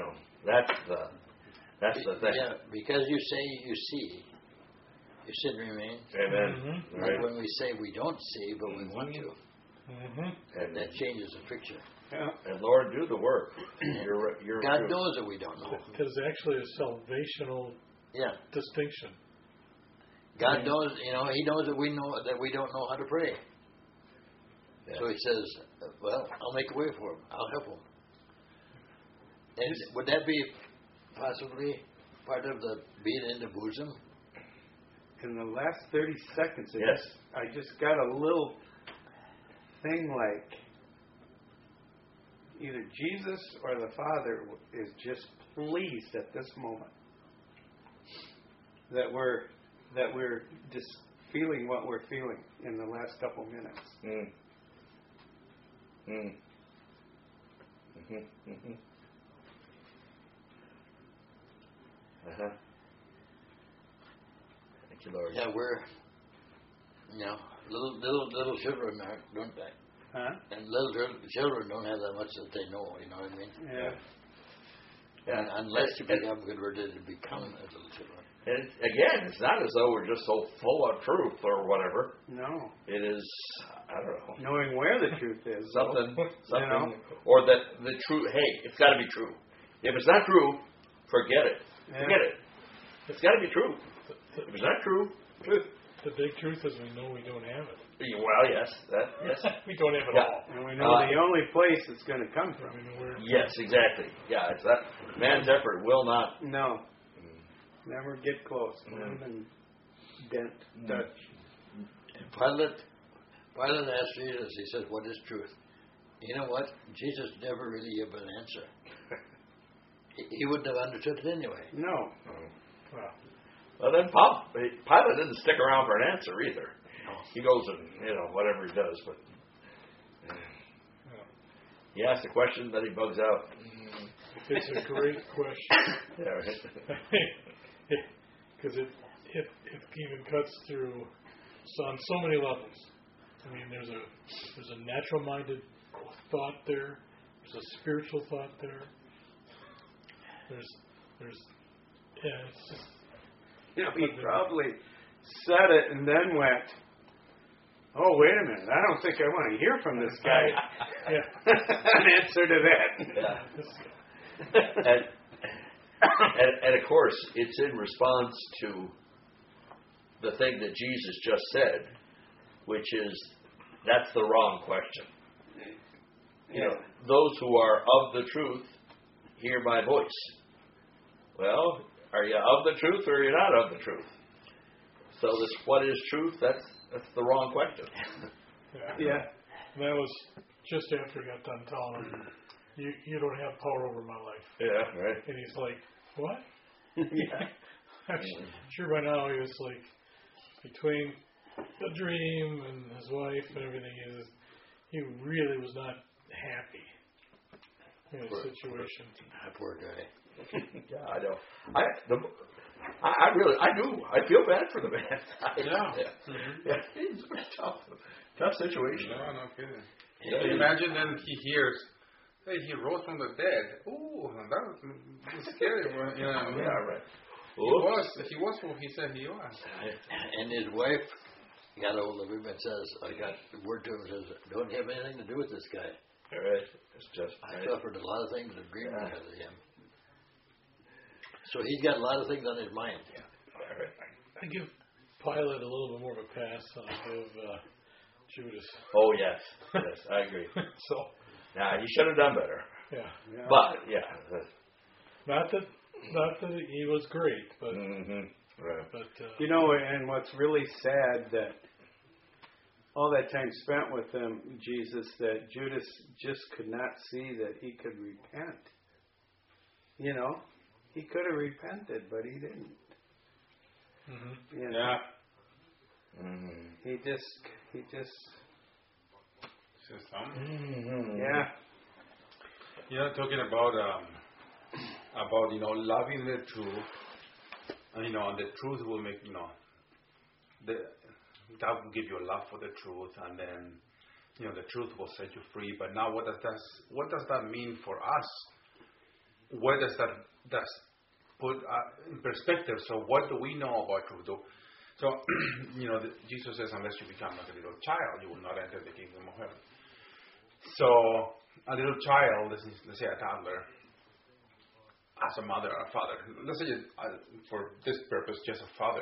That's the thing. Yeah, because you say you see, you sit and remain. Amen. Mm-hmm. Like Right. when we say we don't see, but we want to. Mm-hmm. And, That changes the picture. Yeah. and Lord, do the work. You're God true. knows that we don't know. There's actually a salvational Yeah. distinction. God knows, He knows that we don't know how to pray. Yeah. So He says, well, I'll make a way for him. I'll help him. And would that be possibly part of the being in the bosom? In the last 30 seconds, Yes. I just got a little thing like either Jesus or the Father is just pleased at this moment that we're just feeling what we're feeling in the last couple minutes. Thank you, Lord. Yeah, we're, little children don't they? Huh? And little children don't have that much that they know, you know what I mean? Yeah. Yeah. Unless you become good, we're to become as little children. And again, it's not as though we're just so full of truth or whatever. No. It is, I don't know, Knowing where the truth is. though. something, or that the truth. Hey, it's got to be true. If it's not true, forget it. Yeah. Forget it. It's got to be true. If it's not true, The big truth is we know we don't have it. well, yes, yes, We don't have it Yeah. all. And we know the only place it's going to come from. We know where yes, exactly. Yeah, it's that man's effort will not. No. Never get close. Won't even dent, touch. And Pilate asked Jesus, he says, what is truth? You know what? Jesus never really gave an answer. He wouldn't have understood it anyway. No. Well, then Pilate didn't stick around for an answer either. He goes and whatever he does, but he asks a question, then he bugs out. it's a great question. Yeah, right. Because it even cuts through on so many levels. I mean, there's a natural-minded thought there. There's a spiritual thought there. It's just. He probably said it and then went, oh, wait a minute. I don't think I want to hear from this guy. An answer to that. Yeah. And of course, it's in response to the thing that Jesus just said, which is, that's the wrong question. Those who are of the truth hear my voice. Well, are you of the truth or are you not of the truth? So this, what is truth? That's the wrong question. Yeah. And that was just after he got done telling him, you don't have power over my life. Yeah, right. And he's like, what? Yeah. I'm sure by now he was like, between the dream and his wife and everything, he really was not happy in his situation. Poor guy. Yeah, I know. I do. I feel bad for the man. Yeah. It's a tough situation. No kidding. Imagine then he hears, hey, he rose from the dead. Ooh, that was scary. Yeah, right. He was who he said he was. And his wife got a hold of him and says, I got word to him and says, don't have anything to do with this guy. It's just I suffered a lot of things of grief because of him. So he's got a lot of things on his mind. I give Pilate a little bit more of a pass than I give Judas. Oh yes, I agree. So Now he should have done better. yeah, But not that he was great, but right. You know, and what's really sad that all that time spent with him, Jesus, that Judas just could not see that he could repent. You know, he could have repented, but he didn't. You know? Yeah. He just. Says something. Yeah. You know, talking about loving the truth, and the truth will make God will give you a love for the truth, and then the truth will set you free. But now, what does that mean for us? Where does that put in perspective? So, what do we know about truth? So, Jesus says, unless you become like a little child, you will not enter the kingdom of heaven. So, a little child, let's say a toddler, as a mother or a father, let's say for this purpose, just a father.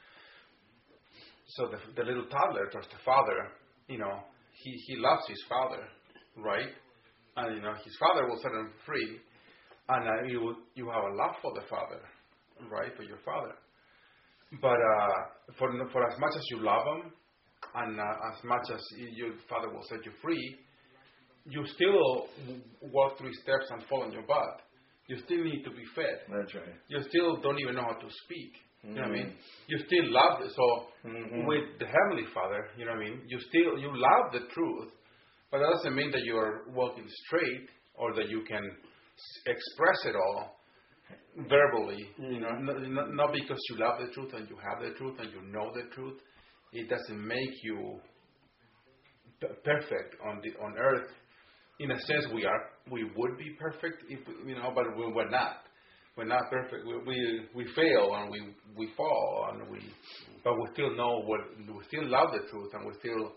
So the little toddler towards the father, he loves his father, right? And his father will set him free, and you have a love for the father, right, for your father. But for as much as you love him, and as much as your father will set you free, you still walk 3 steps and fall on your butt. You still need to be fed. That's right. You still don't even know how to speak. You know what I mean? You still love it. So with the Heavenly Father, you know what I mean? You love the truth, but that doesn't mean that you're walking straight or that you can express it all verbally. Not because you love the truth and you have the truth and you know the truth. It doesn't make you perfect on earth. In a sense, we would be perfect if but we're not. We're not perfect. We fail and we fall but we still know we still love the truth and we still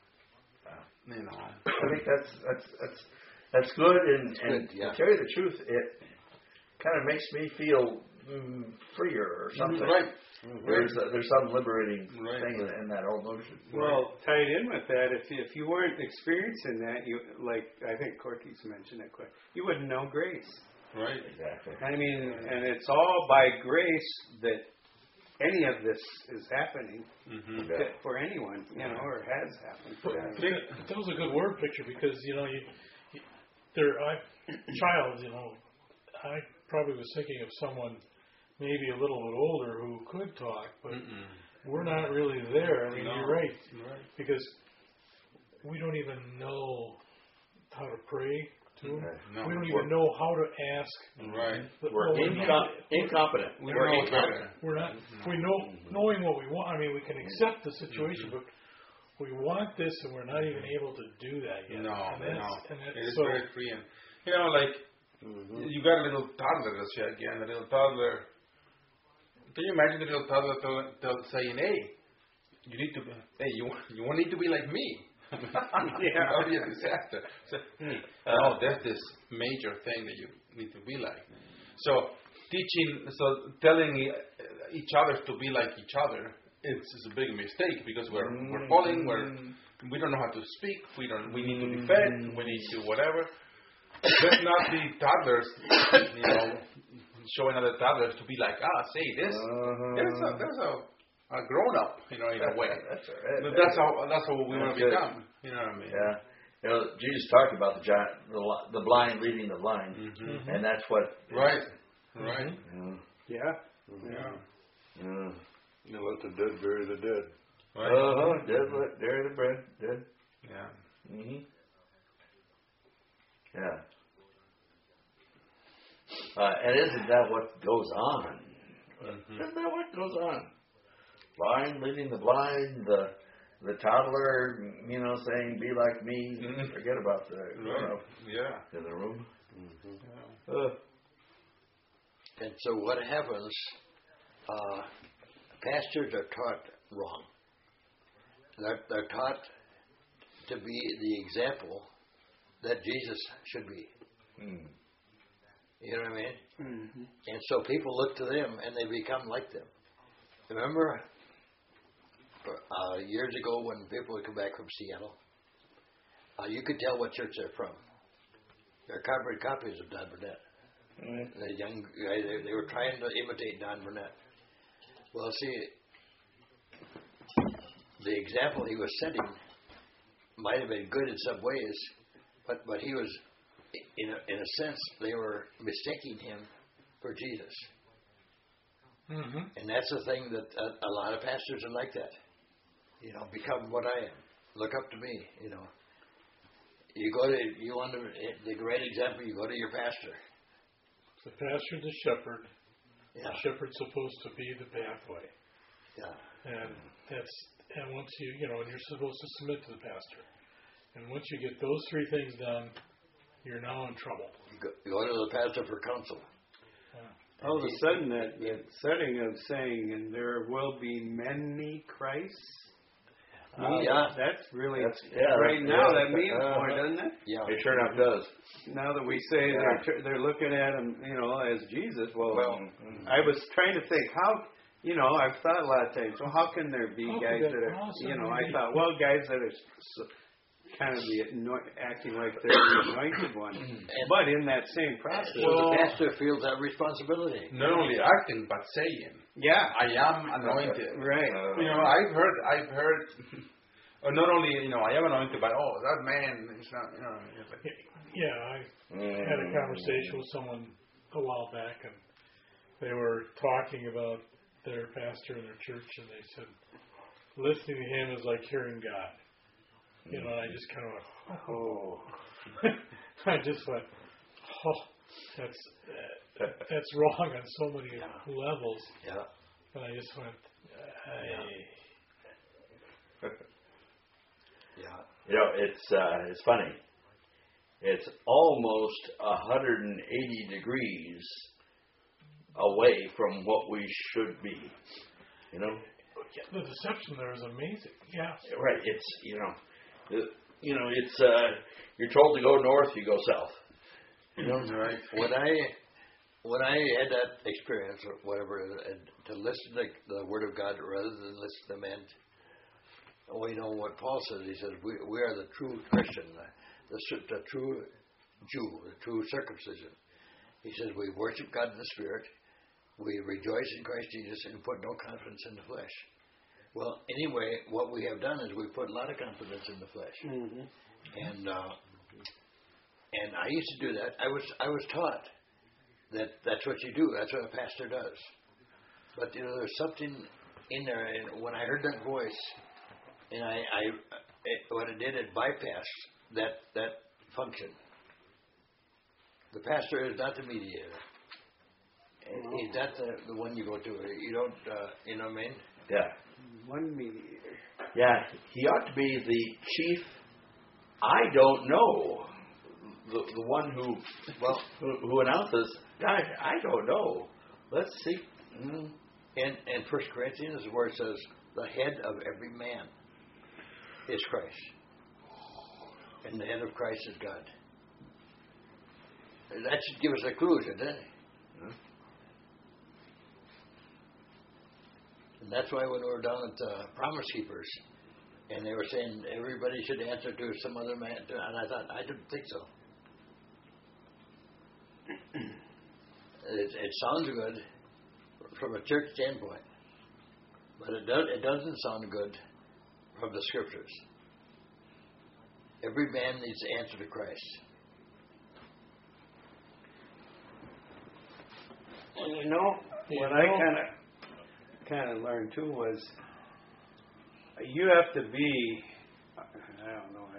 I think that's good. And to tell you the truth, it kind of makes me feel freer or something. Right. There's some liberating thing in that whole notion. Well, tied in with that, if you weren't experiencing that, I think Corky's mentioned it quick, you wouldn't know grace. Right. Exactly. I mean, and it's all by grace that any of this is happening for anyone, or has happened for anyone. That was a good word picture because I probably was thinking of someone maybe a little bit older who could talk, but we're not really there. I mean, you're right, because we don't even know how to pray to him. No. We don't even know how to ask. Right. We're incompetent. We're incompetent. We're not. Knowing what we want. I mean, we can accept the situation, but we want this, and we're not even able to do that yet. No. And it is very freeing. You got a little toddler, let's say again, a little toddler. Can you imagine the little toddler saying, "Hey, you need to be. Hey, you won't need to be like me." That would be a disaster. So, there's this major thing that you need to be like. So telling each other to be like each other, it's a big mistake because we're falling. We don't know how to speak. We need to be fed. We need to whatever. Let's not be toddlers. Showing other toddlers to be like us. Hey, there's a grown up, in a way. That's right. But that's how we want to become. You know what I mean? Yeah. Jesus talked about the blind leading the blind, and that's what. Right. Yeah. You let the dead bury the dead. Right. Dead, bury the bread. Dead. Yeah. Yeah. And isn't that what goes on? Isn't that what goes on? Blind leading the blind, the toddler, saying, "Be like me." Forget about the grown-up in the room. And so what happens? Pastors are taught wrong. They're taught to be the example that Jesus should be. Mm. You know what I mean? Mm-hmm. And so people look to them and they become like them. Remember years ago when people would come back from Seattle, you could tell what church they're from. They're carbon copies of Don Burnett. Mm. The young guy, they were trying to imitate Don Burnett. Well, see, the example he was setting might have been good in some ways, but he was, in a sense, they were mistaking him for Jesus. Mm-hmm. And that's the thing that a lot of pastors are like that. You know, become what I am. Look up to me. You know, you want the great example. You go to your pastor. The pastor, the shepherd. Yeah. The shepherd's supposed to be the pathway. Yeah. And once and you're supposed to submit to the pastor. And once you get those three things done, you're now in trouble. You go to the pastor for counsel. All of a sudden, that setting of saying, and there will be many Christs, that's really, right now, that means more, doesn't it? Yeah. It sure enough does. Now that we say they're looking at him, as Jesus, I was trying to think, how, I've thought a lot of times, well, how can there be guys that are, I thought, guys that are kind of acting like they're the anointed one. But in that same process. So the pastor feels that responsibility. Not only acting, but saying, yeah, I am anointed. Right. I've heard, or not only, I am anointed, but, that man is not, it's like, Yeah, I had a conversation with someone a while back, and they were talking about their pastor in their church, and they said, listening to him is like hearing God. And I just kind of went, oh. I just went, that's wrong on so many levels. Yeah. And I just went, Yeah. It's funny. It's almost 180 degrees away from what we should be. The deception there is amazing. Yeah. Right. It's it's you're told to go north, you go south. Right. When I had that experience, or whatever, to listen to the Word of God rather than listen to men. What Paul says. He says we are the true Christian, the true Jew, the true circumcision. He says we worship God in the Spirit, we rejoice in Christ Jesus, and put no confidence in the flesh. Well, anyway, what we have done is we put a lot of confidence in the flesh, and I used to do that. I was taught that that's what you do. That's what a pastor does. But there's something in there, and when I heard that voice, and what it did, it bypassed that function. The pastor is not the mediator. He's not the one you go to. You don't, you know what I mean? Yeah. One mediator. Yeah, he ought to be the chief. I don't know. The one who announces, guys, I don't know. Let's see. In 1 Corinthians, where it says, the head of every man is Christ. And the head of Christ is God. That should give us a clue, shouldn't it? And that's why when we were down at Promise Keepers, and they were saying everybody should answer to some other man, and I thought, I didn't think so. It sounds good from a church standpoint, but it doesn't sound good from the Scriptures. Every man needs to answer to Christ. And what I kind of learned too was you have to be, I don't know,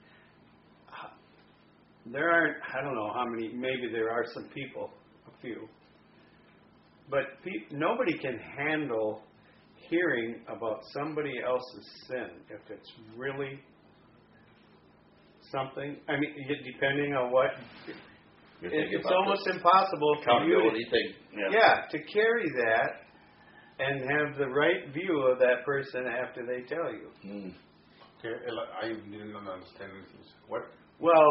there aren't, I don't know how many, maybe there are some people, a few, but nobody can handle hearing about somebody else's sin if it's really something, I mean, depending on what, it's almost impossible for you to carry that and have the right view of that person after they tell you. Okay, I didn't understand this. What? Well,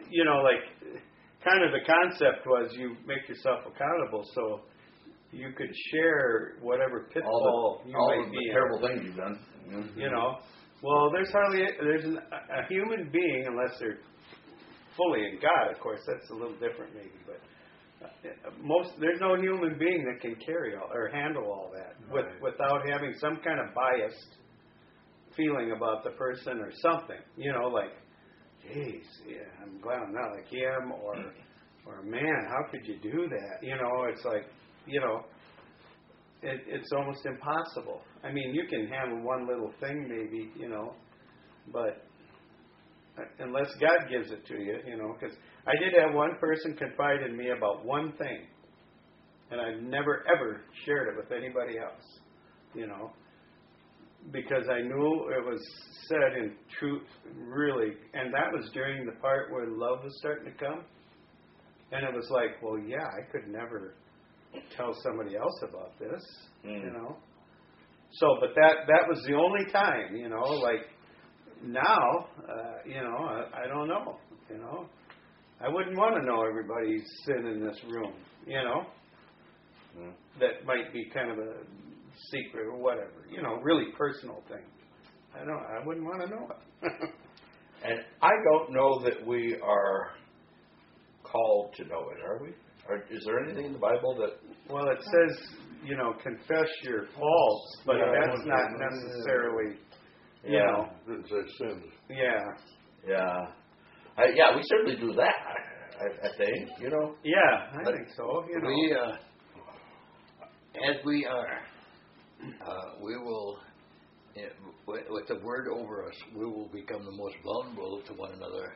like, kind of the concept was you make yourself accountable, so you could share whatever pitfall you all might the be in. terrible things you've done. You know, well, there's a human being, unless they're fully in God, of course, that's a little different maybe, but there's no human being that can carry or handle all that without having some kind of biased feeling about the person or something. You know, like, geez, yeah, I'm glad I'm not like him, or man, how could you do that? You know, it's like, you know, it's almost impossible. I mean, you can handle one little thing maybe, you know, but unless God gives it to you, you know, because I did have one person confide in me about one thing, and I've never, ever shared it with anybody else, you know, because I knew it was said in truth, really, and that was during the part where love was starting to come, and it was like, well, yeah, I could never tell somebody else about this, you know. So, but that was the only time, you know, like now, you know, I don't know, you know. I wouldn't want to know everybody's sin in this room, you know. That might be kind of a secret or whatever, you know, really personal thing. I wouldn't want to know it. And I don't know that we are called to know it, are we? Or is there anything in the Bible that... Well, it says, you know, confess your faults, but Yeah, that's not necessarily, you know. Didn't say sins. Yeah. Yeah. Yeah, we certainly do that, I think, you know. Yeah, I think so, you know. We, as we are, we will, with the word over us, we will become the most vulnerable to one another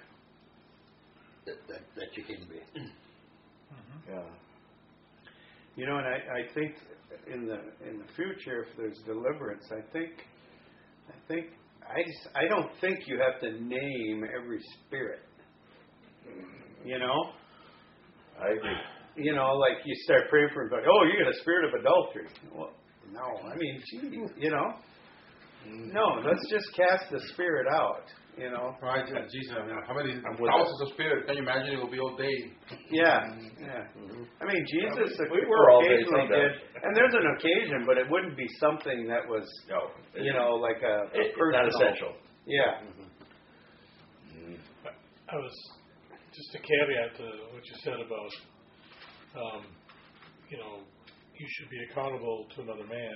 that you can be. Yeah. You know, and I think in the future, if there's deliverance, I don't think you have to name every spirit. You know? I agree. You know, like you start praying for everybody. Oh, you got a spirit of adultery. Well, no, I mean, gee, you know. No, let's just cast the spirit out. You know. Right, Jesus. I mean, how many thousands of spirits? Can you imagine? It will be all day. Yeah, yeah. I mean, Jesus We were all day occasionally sometimes. did, and there's an occasion, but it wouldn't be something that was, No. you know, like a It's personal. not essential. Yeah. I was just a caveat to what you said about, you know, you should be accountable to another man.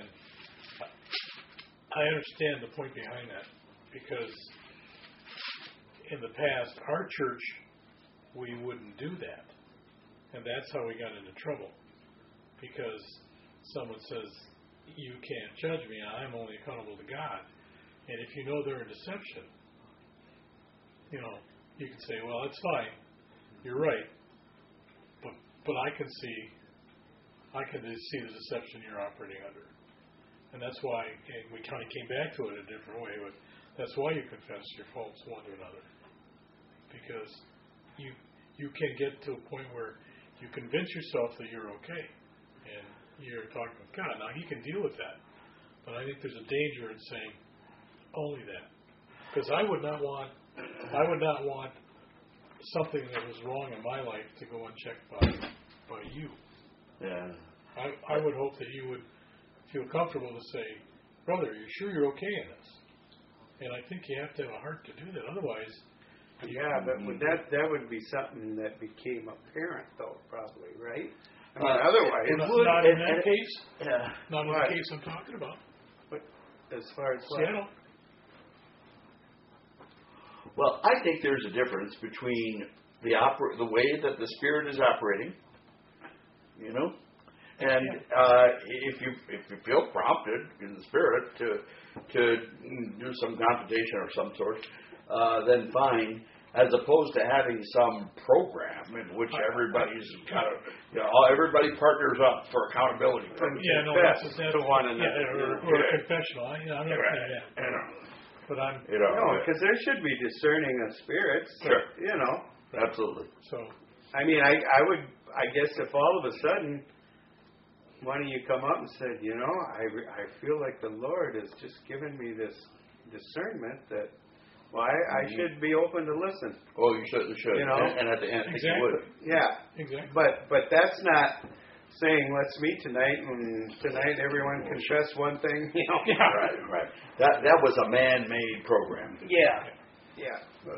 I understand the point behind that because in the past, our church, we wouldn't do that. And that's how we got into trouble. Because someone says, you can't judge me, I'm only accountable to God. And if you know they're in deception, you know, you can say, well, that's fine. You're right. But I can see the deception you're operating under. And that's why, and we kind of came back to it a different way, but that's why you confess your faults one to another. Because you can get to a point where you convince yourself that you're okay. And you're talking with God. Now, He can deal with that. But I think there's a danger in saying only that. Because I would not want something that was wrong in my life to go unchecked by you. Yeah. I would hope that you would feel comfortable to say, brother, you're sure you're okay in this? And I think you have to have a heart to do that. Otherwise, Yeah, but that would be something that became apparent, though, probably, right? I mean, otherwise, not in that case. Yeah. Not in Right. the case I'm talking about. as far as what? Seattle. Well, I think there's a difference between the way that the Spirit is operating, you know, and if you feel prompted in the Spirit to do some confrontation of some sort, then fine. As opposed to having some program in which everybody's kind of, you know, everybody partners up for accountability. Yeah, no, Confess that's to one another. Yeah, or a confessional. I'm not saying that. You know, But I'm, you know, No, because there should be discerning of spirits. Sure. You know. absolutely. so, I mean, I guess if all of a sudden one of you come up and said, you know, I feel like the Lord has just given me this discernment that, Well, I should be open to listen. Oh, you certainly should. You know? And at the end, I think you would. Yeah. Exactly. But that's not saying let's meet tonight and tonight everyone confess one thing. You know. Right. That was a man-made program. Yeah.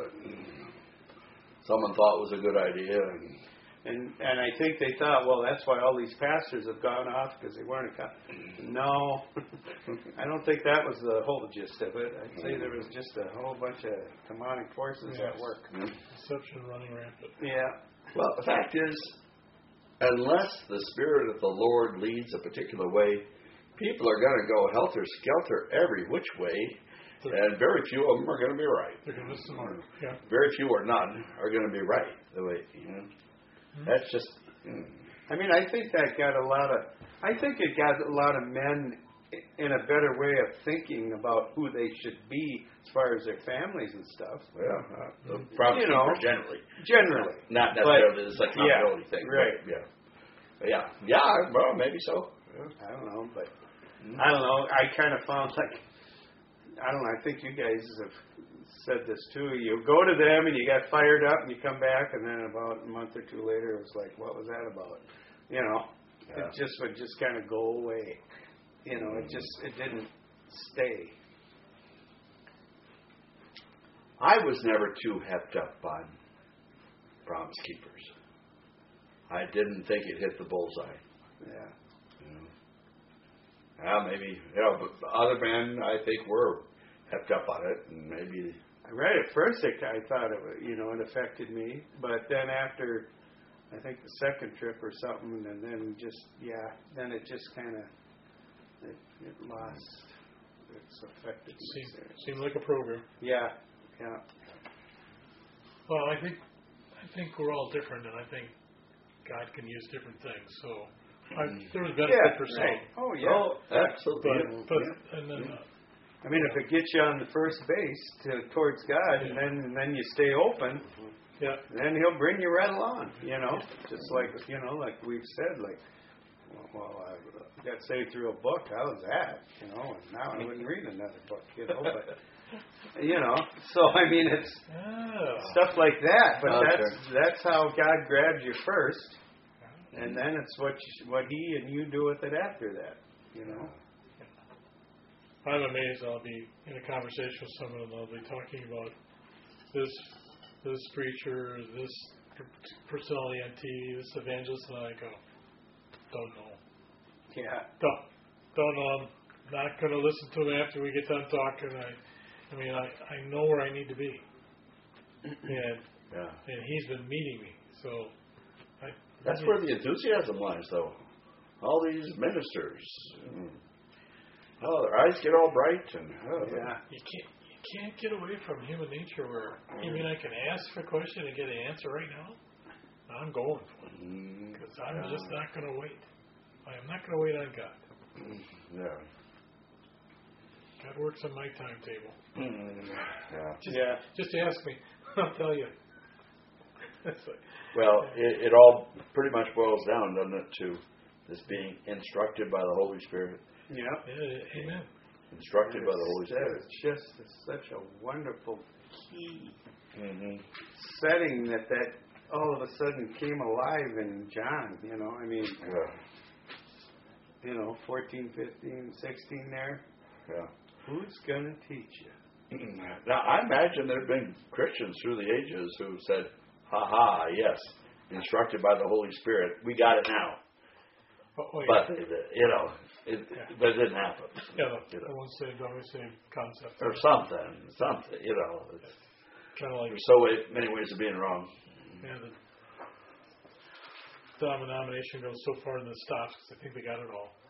Someone thought it was a good idea. And I think they thought, well, that's why all these pastors have gone off because they weren't No, I don't think that was the whole gist of it. I'd say there was just a whole bunch of demonic forces at work. Deception running rampant. Yeah. Well, the fact is, unless the Spirit of the Lord leads a particular way, people are going to go helter-skelter every which way, and very few of them are going to be right. They're going to miss the mark. Yeah. Very few or none are going to be right. The way, that's just. I mean, I think it got a lot of men in a better way of thinking about who they should be as far as their families and stuff. Well, probably generally. Generally. Not necessarily the accountability thing. Right. Yeah, well, maybe so. I don't know, but I don't know. I kind of found I think you guys have said this too. You go to them and you got fired up and you come back and then about a month or two later it was like, what was that about? You know, it just would just kind of go away. You know, it didn't stay. I was never too hepped up on Promise Keepers. I didn't think it hit the bullseye. Yeah. Maybe, but other men, I think, were hepped up on it, and maybe. I read it first. I thought it affected me, but then after, I think the second trip or something, and then then it just kind of it lost its affected me. Seemed like a program. Yeah. Well, I think we're all different, and I think God can use different things. So there was benefit for some. Right. Oh yeah. Absolutely. But and then. I mean, if it gets you on the first base towards God, and then you stay open, then He'll bring you right along. You know, just like like we've said, like, well, I got saved through a book. How was that? You know, and now I wouldn't read another book. You know, but so I mean, it's stuff like that. But that's how God grabs you first, and then it's what He and you do with it after that. You know. I'm amazed. I'll be in a conversation with someone and they'll be talking about this preacher, this Priscilla NT, this evangelist, and I go, don't know. Yeah. Don't know. I'm not going to listen to him after we get done talking. I know where I need to be. And he's been meeting me. So that's where the enthusiasm lies, though. All these ministers. Their eyes get all bright and you can't get away from human nature where I can ask for a question and get an answer right now. I'm going for it because I'm just not going to wait. I am not going to wait on God. God works on my timetable. Just ask me. I'll tell you. Well, it all pretty much boils down, doesn't it, to this being instructed by the Holy Spirit. Yeah. Amen. Instructed by the Holy Spirit. It's just such a wonderful key setting that all of a sudden came alive in John. 14, 15, 16 there. Yeah. Who's going to teach you? Now, I imagine there have been Christians through the ages who said, yes, instructed by the Holy Spirit. We got it now. But, it didn't happen. Once saved, always saved concept. Or something, It's kind of like so many ways of being wrong. Yeah, the denomination goes so far and then stops because I think they got it all.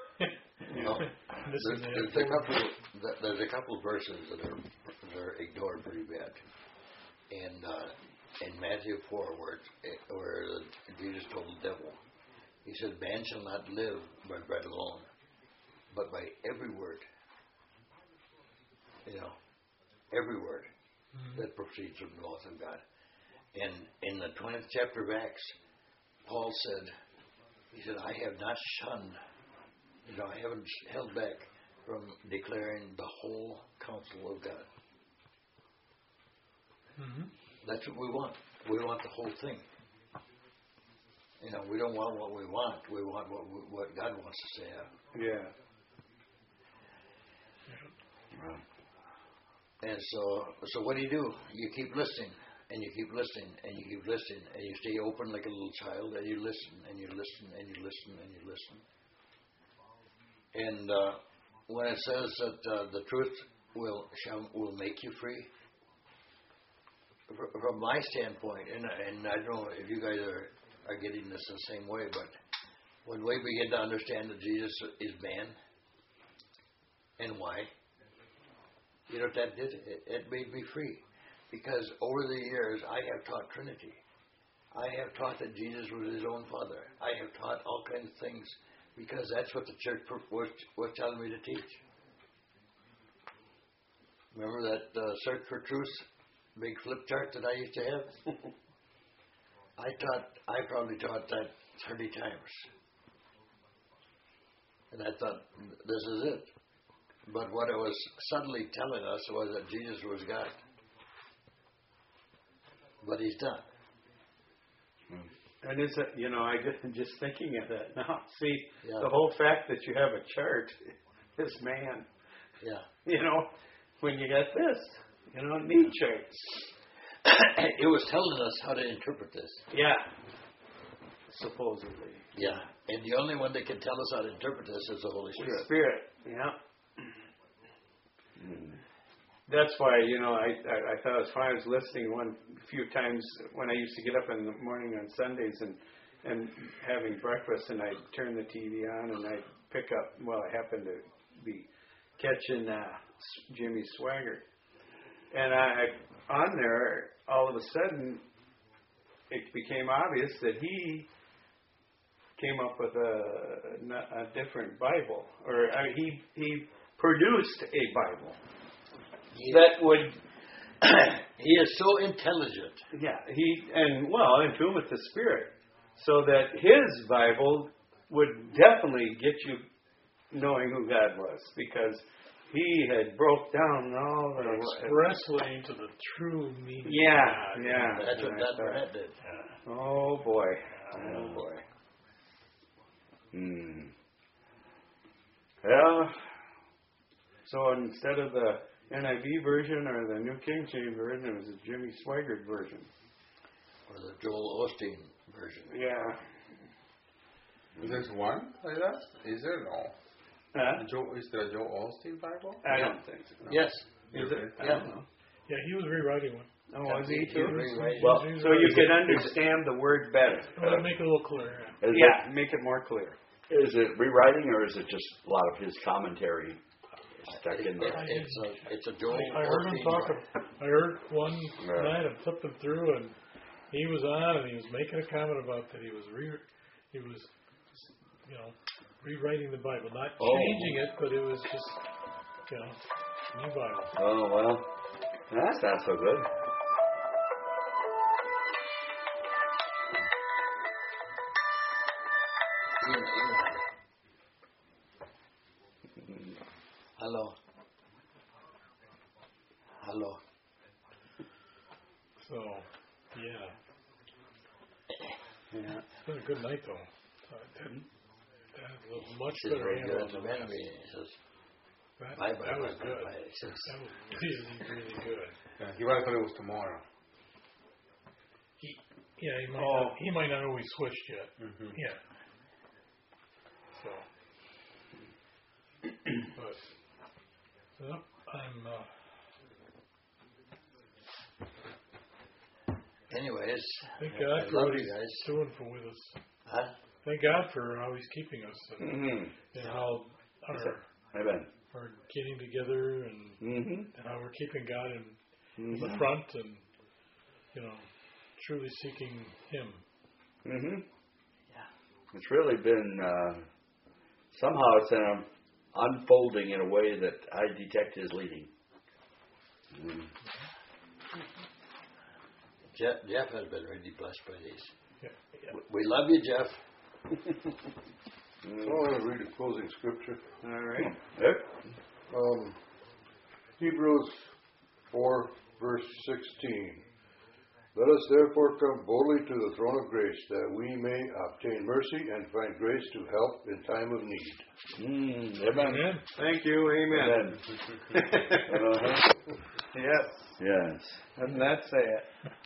There's a couple of verses that are ignored pretty bad. In Matthew 4, where Jesus told the devil, He said, "Man shall not live by bread alone, but by every word." Every word that proceeds from the mouth of God. And in the 20th chapter of Acts, Paul said, "I have not shunned, I haven't held back from declaring the whole counsel of God." Mm-hmm. That's what we want. We want the whole thing. You know, we don't want what we want. We want what God wants us to have. Yeah. And so what do? You keep listening, and you keep listening, and you keep listening, and you stay open like a little child, and you listen, and you listen, and you listen, and you listen. And when it says that the truth will make you free, from my standpoint, and I don't know if you guys are getting this the same way, but when we begin to understand that Jesus is man, and why, you know what that did? It made me free. Because over the years, I have taught Trinity. I have taught that Jesus was his own Father. I have taught all kinds of things because that's what the church was telling me to teach. Remember that Search for Truth big flip chart that I used to have? I probably taught that 30 times. And I thought, this is it. But what it was subtly telling us was that Jesus was God. But he's done. And is it, you know, just thinking of that now. See, Yeah. the whole fact that you have a chart is man. Yeah. You know, when you got this, you don't need charts. It was telling us how to interpret this. Yeah. Supposedly. Yeah. And the only one that can tell us how to interpret this is the Holy Spirit. Spirit, yeah. That's why, you know, I thought it was fine. I was listening a few times when I used to get up in the morning on Sundays and having breakfast, and I'd turn the TV on and I'd pick up, well, I happened to be catching Jimmy Swaggart. And on there, all of a sudden, it became obvious that he came up with a different Bible, or he produced a Bible that would. He is so intelligent. Yeah, in tune with the Spirit, so that his Bible would definitely get you knowing who God was, because he had broke down all the expressly into the true meaning. Yeah, of God. yeah. That's what Dad Burnett did. Oh boy. Oh boy. Yeah. So instead of the NIV version or the New King James version, it was the Jimmy Swaggart version. Or the Joel Osteen version. Yeah. There's one like that? Is there? No. Is there a Joel Osteen Bible? I don't think so. No. Yes. Is it? I Yeah. don't know. Yeah, he was rewriting one. Oh, was he He too? was rewriting. Well, So you could understand the word better. Well, make it a little clearer. Yeah, make it more clear. Is it rewriting or is it just a lot of his commentary stuck in there? It's a Joel I heard him Osteen talking. I heard one Right. night. I'm flipping through, and he was on, and he was making a comment about that he was rewriting the Bible, not changing it, but it was just new Bible. Oh, well, that's not so good. Hello. So, yeah. Yeah. It's been a good night, though. That was much She's better very handle good on the to rest. me. That Bye. was good. That was really, really good. Yeah, he would have thought it was tomorrow. He might not always switched yet. Mm-hmm. Yeah. So, but I'm. Anyways, Thank I God for love what you He's guys. doing with us. Huh? Thank God for how He's keeping us and how Amen. our getting together and how we're keeping God in the front and truly seeking Him. Yeah. It's really been somehow it's unfolding in a way that I detect His leading. Jeff has been really blessed by these. Yeah. We love you, Jeff. I want to read a closing scripture. All right. Hebrews 4, verse 16. Let us therefore come boldly to the throne of grace, that we may obtain mercy and find grace to help in time of need. Amen. Thank you. Amen. Amen. Yes. Yes. Doesn't that say it?